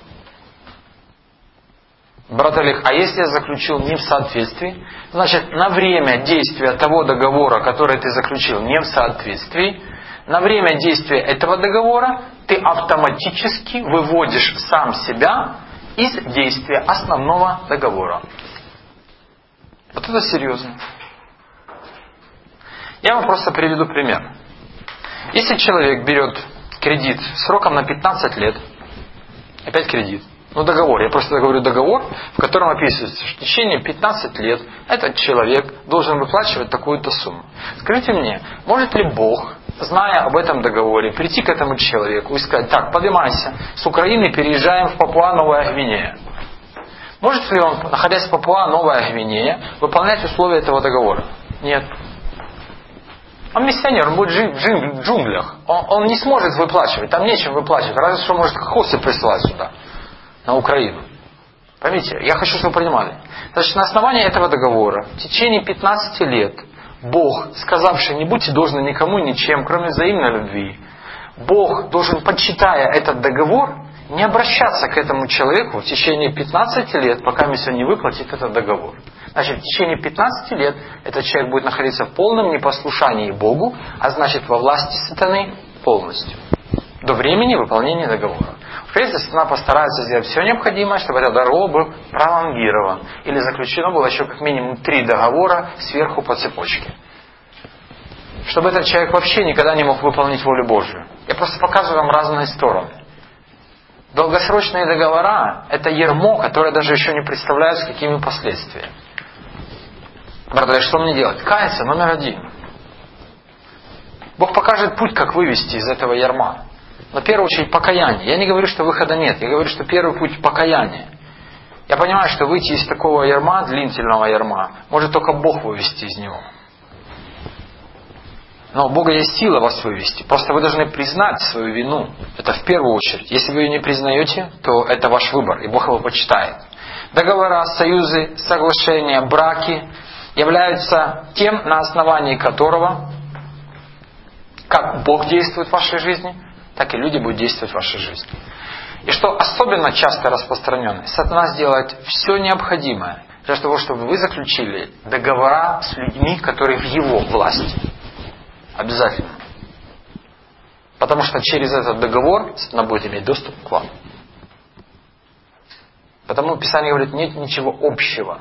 Брат Олег, а если я заключил не в соответствии, значит, на время действия того договора, который ты заключил не в соответствии, на время действия этого договора ты автоматически выводишь сам себя из действия основного договора. Вот это серьезно. Я вам просто приведу пример. Если человек берет кредит сроком на 15 лет. Опять кредит. Договор. Я просто говорю договор, в котором описывается, что в течение 15 лет этот человек должен выплачивать такую-то сумму. Скажите мне, может ли Бог, зная об этом договоре, прийти к этому человеку и сказать: так, поднимайся, с Украины переезжаем в Папуа-Новая Гвинея? Может ли он, находясь в Папуа-Новая Гвинея, выполнять условия этого договора? Нет. Он миссионер, он будет жить в джунглях. Он не сможет выплачивать, там нечем выплачивать. Разве что может кокосы присылать сюда, на Украину. Поймите, я хочу, чтобы вы понимали. Значит, на основании этого договора в течение 15 лет Бог, сказавший: не будьте должны никому ничем, кроме взаимной любви, Бог должен, почитая этот договор, не обращаться к этому человеку в течение 15 лет, пока он не выплатит этот договор. Значит, в течение 15 лет этот человек будет находиться в полном непослушании Богу, а значит, во власти сатаны полностью. До времени выполнения договора. Впредь сатана постарается сделать все необходимое, чтобы этот договор был пролонгирован. Или заключено было еще как минимум 3 договора сверху по цепочке. Чтобы этот человек вообще никогда не мог выполнить волю Божию. Я просто показываю вам разные стороны. Долгосрочные договора – это ярмо, которое даже еще не представляет, с какими последствиями. Брат, что мне делать? Каяться номер 1. Бог покажет путь, как вывести из этого ярма. Но в первую очередь покаяние. Я не говорю, что выхода нет. Я говорю, что первый путь – покаяние. Я понимаю, что выйти из такого ярма, длительного ярма, может только Бог вывести из него. Но у Бога есть сила вас вывести. Просто вы должны признать свою вину. Это в первую очередь. Если вы ее не признаете, то это ваш выбор, и Бог его почитает. Договора, союзы, соглашения, браки являются тем, на основании которого, как Бог действует в вашей жизни, так и люди будут действовать в вашей жизни. И что особенно часто распространено, сатана сделает все необходимое для того, чтобы вы заключили договора с людьми, которые в его власти. Обязательно. Потому что через этот договор сатана будет иметь доступ к вам. Потому Писание говорит, нет ничего общего.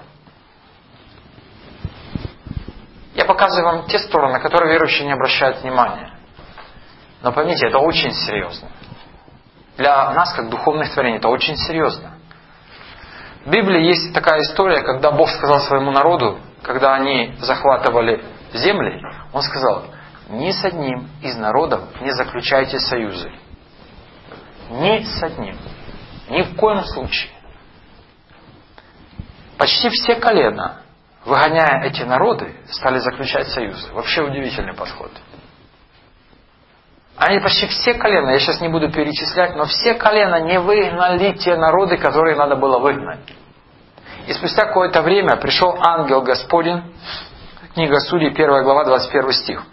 Я показываю вам те стороны, на которые верующие не обращают внимания. Но поймите, это очень серьезно. Для нас, как духовных творений, это очень серьезно. В Библии есть такая история, когда Бог сказал своему народу, когда они захватывали земли, Он сказал: ни с одним из народов не заключайте союзы. Ни с одним. Ни в коем случае. Почти все колена, выгоняя эти народы, стали заключать союзы. Вообще удивительный подход. Они почти все колена, я сейчас не буду перечислять, но все колена не выгнали те народы, которые надо было выгнать. И спустя какое-то время пришел ангел Господень, книга Судей, 1 глава, 21 стих.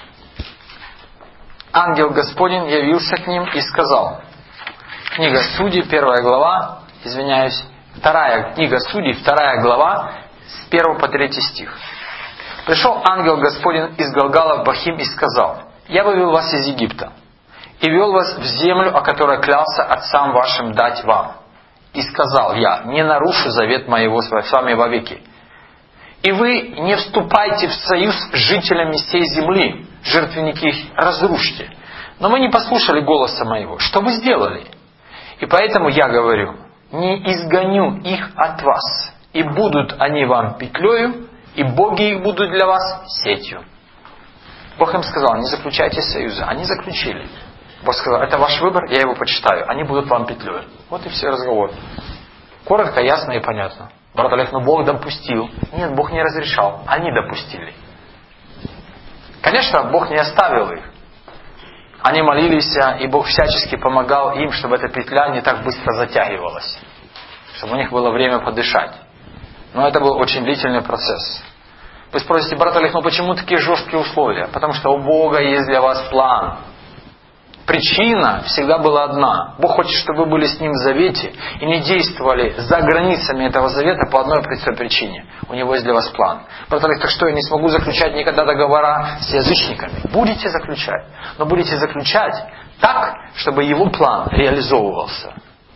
Ангел Господень явился к ним и сказал, книга Судей, 1 глава, книга Судей, 2 глава, с 1 по 3 стих. Пришел ангел Господень из Галгала в Бахим и сказал: я вывел вас из Египта и вел вас в землю, о которой клялся отцам вашим дать вам. И сказал я: не нарушу завет моего с вами вовеки. И вы не вступайте в союз с жителями сей земли, жертвенники их разрушьте. Но вы не послушали голоса моего. Что вы сделали? И поэтому я говорю: не изгоню их от вас, и будут они вам петлею, и боги их будут для вас сетью. Бог им сказал: не заключайте союза. Они заключили. Бог сказал: это ваш выбор, я его почитаю. Они будут вам петлей. Вот и все разговор. Коротко, ясно и понятно. Брат Олег, но Бог допустил. Нет, Бог не разрешал. Они допустили. Конечно, Бог не оставил их. Они молились, и Бог всячески помогал им, чтобы эта петля не так быстро затягивалась. Чтобы у них было время подышать. Но это был очень длительный процесс. Вы спросите: брат Олег, почему такие жесткие условия? Потому что у Бога есть для вас план. Причина всегда была одна. Бог хочет, чтобы вы были с Ним в завете и не действовали за границами этого завета по одной простой причине. У Него есть для вас план. Брат Олег, так что, я не смогу заключать никогда договора с язычниками? Будете заключать. Но будете заключать так, чтобы Его план реализовывался.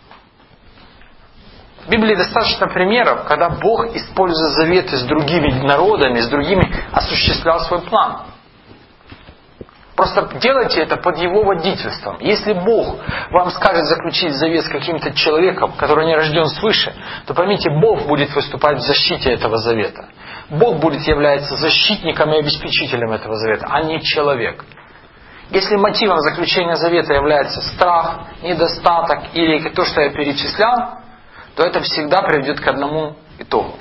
В Библии достаточно примеров, когда Бог, используя заветы с другими народами, с другими, осуществлял свой план. Просто делайте это под Его водительством. Если Бог вам скажет заключить завет с каким-то человеком, который не рожден свыше, то поймите, Бог будет выступать в защите этого завета. Бог будет являться защитником и обеспечителем этого завета, а не человек. Если мотивом заключения завета является страх, недостаток или то, что я перечислял, то это всегда приведет к одному итогу.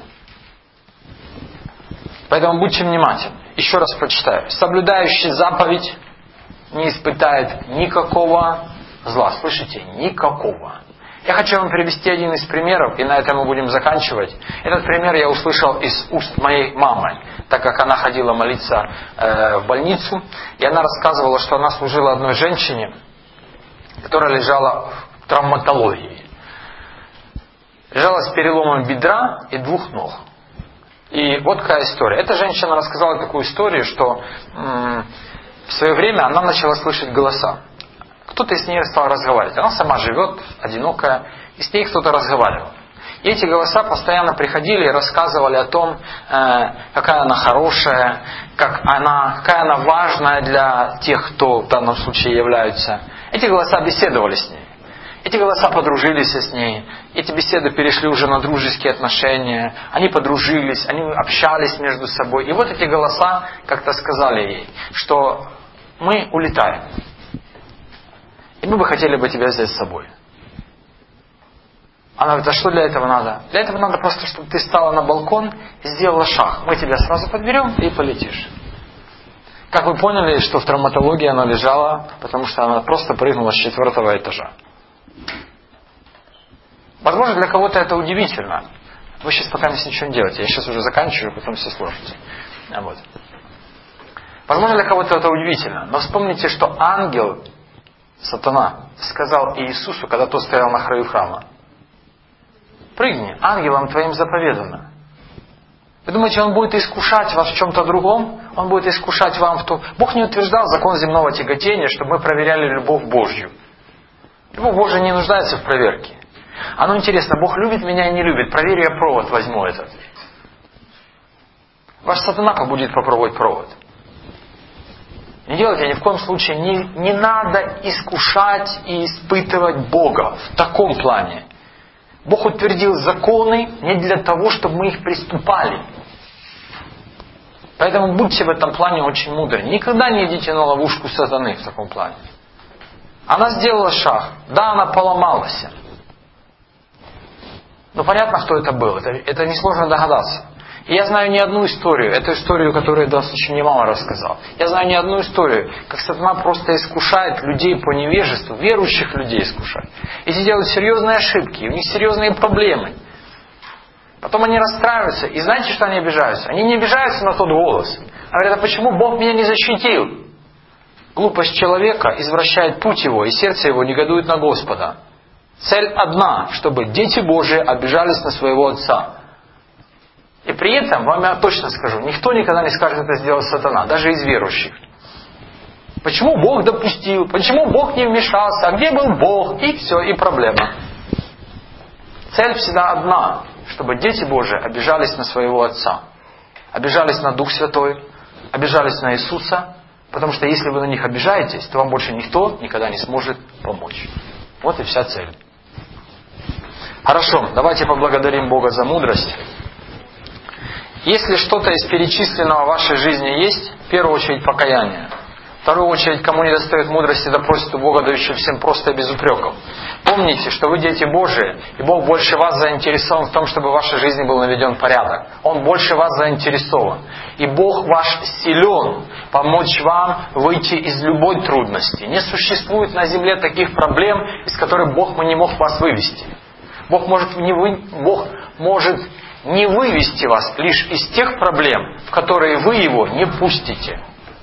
Поэтому будьте внимательны. Еще раз прочитаю. Соблюдающий заповедь не испытает никакого зла. Слышите? Никакого. Я хочу вам привести один из примеров, и на этом мы будем заканчивать. Этот пример я услышал из уст моей мамы, так как она ходила молиться в больницу, и она рассказывала, что она служила одной женщине, которая лежала в травматологии. Лежала с переломом бедра и 2 ног. И вот какая история. Эта женщина рассказала такую историю, что в свое время она начала слышать голоса. Кто-то с ней стал разговаривать. Она сама живет, одинокая, и с ней кто-то разговаривал. И эти голоса постоянно приходили и рассказывали о том, какая она хорошая, какая она важная для тех, кто в данном случае являются. Эти голоса беседовали с ней. Эти голоса подружились с ней. Эти беседы перешли уже на дружеские отношения. Они подружились, они общались между собой. И вот эти голоса как-то сказали ей, что мы улетаем. И мы бы хотели бы тебя взять с собой. Она говорит, а что для этого надо? Для этого надо просто, чтобы ты стала на балкон и сделала шаг. Мы тебя сразу подберем и полетишь. Как вы поняли, что в травматологии она лежала, потому что она просто прыгнула с 4-го этажа. Возможно, для кого-то это удивительно. Вы сейчас пока ничего не делаете. Я сейчас уже заканчиваю, потом все сложите. Вот. Возможно, для кого-то это удивительно. Но вспомните, что ангел, сатана, сказал Иисусу, когда тот стоял на краю храма: прыгни, ангелам твоим заповедано. Вы думаете, он будет искушать вас в чем-то другом? Он будет искушать вам в том... Бог не утверждал закон земного тяготения, чтобы мы проверяли любовь Божью. Любовь Божья не нуждается в проверке. Оно интересно, Бог любит меня и не любит. Проверю, я провод возьму этот. Ваш сатана будет попробовать провод. Не делайте ни в коем случае. Не надо искушать и испытывать Бога в таком плане. Бог утвердил законы не для того, чтобы мы их приступали. Поэтому будьте в этом плане очень мудры. Никогда не идите на ловушку сатаны в таком плане. Она сделала шаг. Да, она поломалась. Но понятно, кто это был. Это несложно догадаться. И я знаю не одну историю. Эту историю, которую я достаточно немало рассказал. Я знаю не одну историю, как сатана просто искушает людей по невежеству, верующих людей искушает. Эти делают серьезные ошибки, у них серьезные проблемы. Потом они расстраиваются. И знаете, что они обижаются? Они не обижаются на тот голос. Они говорят, а почему Бог меня не защитил? Глупость человека извращает путь его, и сердце его негодует на Господа. Цель одна, чтобы дети Божии обижались на своего отца. И при этом, вам я точно скажу, никто никогда не скажет, это сделал сатана, даже из верующих. Почему Бог допустил? Почему Бог не вмешался? А где был Бог? И все, и проблема. Цель всегда одна, чтобы дети Божии обижались на своего отца. Обижались на Дух Святой, обижались на Иисуса, потому что если вы на них обижаетесь, то вам больше никто никогда не сможет помочь. Вот и вся цель. Хорошо, давайте поблагодарим Бога за мудрость. Если что-то из перечисленного в вашей жизни есть, в первую очередь покаяние. В вторую очередь, кому не достает мудрости, да просит у Бога, дающего всем просто и без упреков. Помните, что вы дети Божии, и Бог больше вас заинтересован в том, чтобы в вашей жизни был наведен порядок. Он больше вас заинтересован. И Бог ваш силен помочь вам выйти из любой трудности. Не существует на земле таких проблем, из которых Бог не мог вас вывести. Бог может не вывести вас лишь из тех проблем, в которые вы Его не пустите.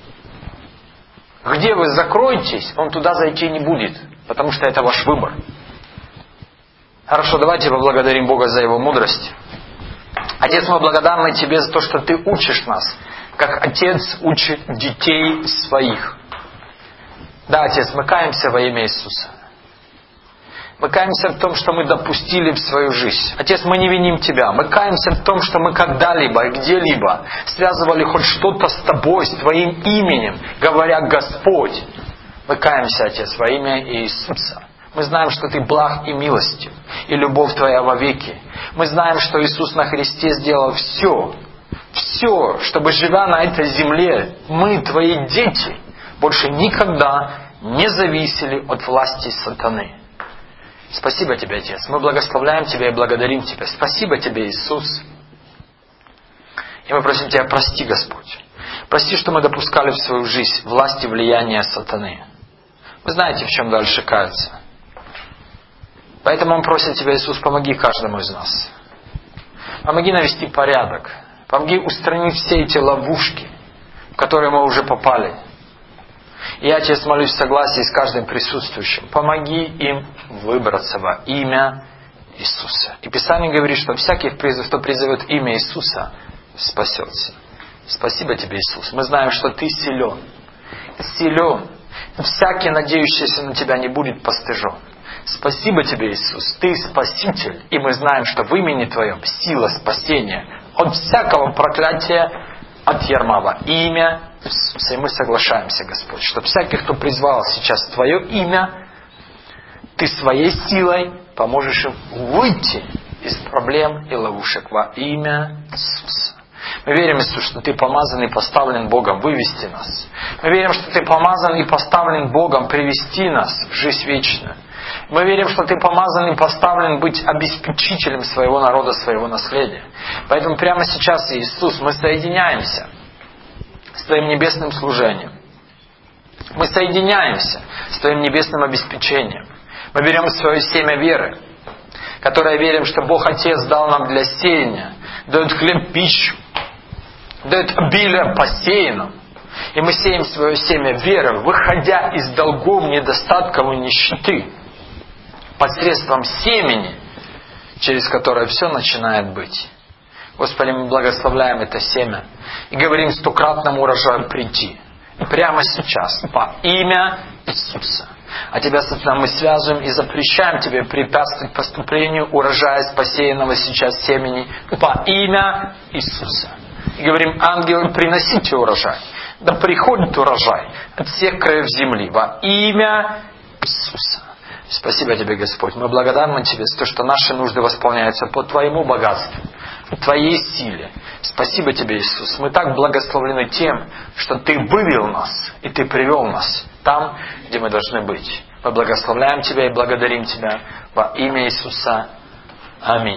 Где вы закроетесь, Он туда зайти не будет, потому что это ваш выбор. Хорошо, давайте поблагодарим Бога за Его мудрость. Отец, мы благодарны Тебе за то, что Ты учишь нас, как Отец учит детей своих. Да, Отец, мы каемся во имя Иисуса. Мы каемся в том, что мы допустили в свою жизнь. Отец, мы не виним Тебя. Мы каемся в том, что мы когда-либо и где-либо связывали хоть что-то с Тобой, с Твоим именем, говоря «Господь». Мы каемся, Отец, во имя Иисуса. Мы знаем, что Ты благ и милостив, и любовь Твоя вовеки. Мы знаем, что Иисус на Христе сделал все, чтобы, живя на этой земле, мы, Твои дети, больше никогда не зависели от власти сатаны. Спасибо Тебе, Отец. Мы благословляем Тебя и благодарим Тебя. Спасибо Тебе, Иисус. И мы просим Тебя, прости, Господь. Прости, что мы допускали в свою жизнь власть и влияние сатаны. Вы знаете, в чем дальше каяться. Поэтому он просит Тебя, Иисус, помоги каждому из нас. Помоги навести порядок. Помоги устранить все эти ловушки, в которые мы уже попали. И я, Отец, молюсь в согласии с каждым присутствующим. Помоги им выбраться во имя Иисуса. И Писание говорит, что всякий, кто призовет имя Иисуса, спасется. Спасибо Тебе, Иисус. Мы знаем, что Ты силен. Силен. Всякий, надеющийся на Тебя, не будет постыжен. Спасибо Тебе, Иисус. Ты Спаситель. И мы знаем, что в имени Твоем сила спасения от всякого проклятия, от ярма во имя Иисуса. И мы соглашаемся, Господь, что всякий, кто призвал сейчас Твое имя, Ты своей силой поможешь им выйти из проблем и ловушек во имя Иисуса. Мы верим, Иисус, что Ты помазан и поставлен Богом вывести нас. Мы верим, что Ты помазан и поставлен Богом привести нас в жизнь вечную. Мы верим, что Ты помазан и поставлен быть обеспечителем своего народа, своего наследия. Поэтому прямо сейчас, Иисус, мы соединяемся с Твоим небесным служением. Мы соединяемся с Твоим небесным обеспечением. Мы берем свое семя веры, которое верим, что Бог Отец дал нам для сеяния, дает хлеб пищу, дает обилие посеянным. И мы сеем свое семя веры, выходя из долгов, недостатков и нищеты, посредством семени, через которое все начинает быть. Господи, мы благословляем это семя и говорим стократному урожаю прийти. И прямо сейчас, во имя Иисуса. А Тебя, сатана, мы связываем и запрещаем Тебе препятствовать поступлению урожая с посеянного сейчас семени во имя Иисуса. И говорим, ангелы, приносите урожай. Да приходит урожай от всех краев земли во имя Иисуса. Спасибо Тебе, Господь. Мы благодарны Тебе за то, что наши нужды восполняются по Твоему богатству, по Твоей силе. Спасибо Тебе, Иисус. Мы так благословлены тем, что Ты вывел нас и Ты привел нас там, где мы должны быть. Мы благословляем Тебя и благодарим Тебя во имя Иисуса. Аминь.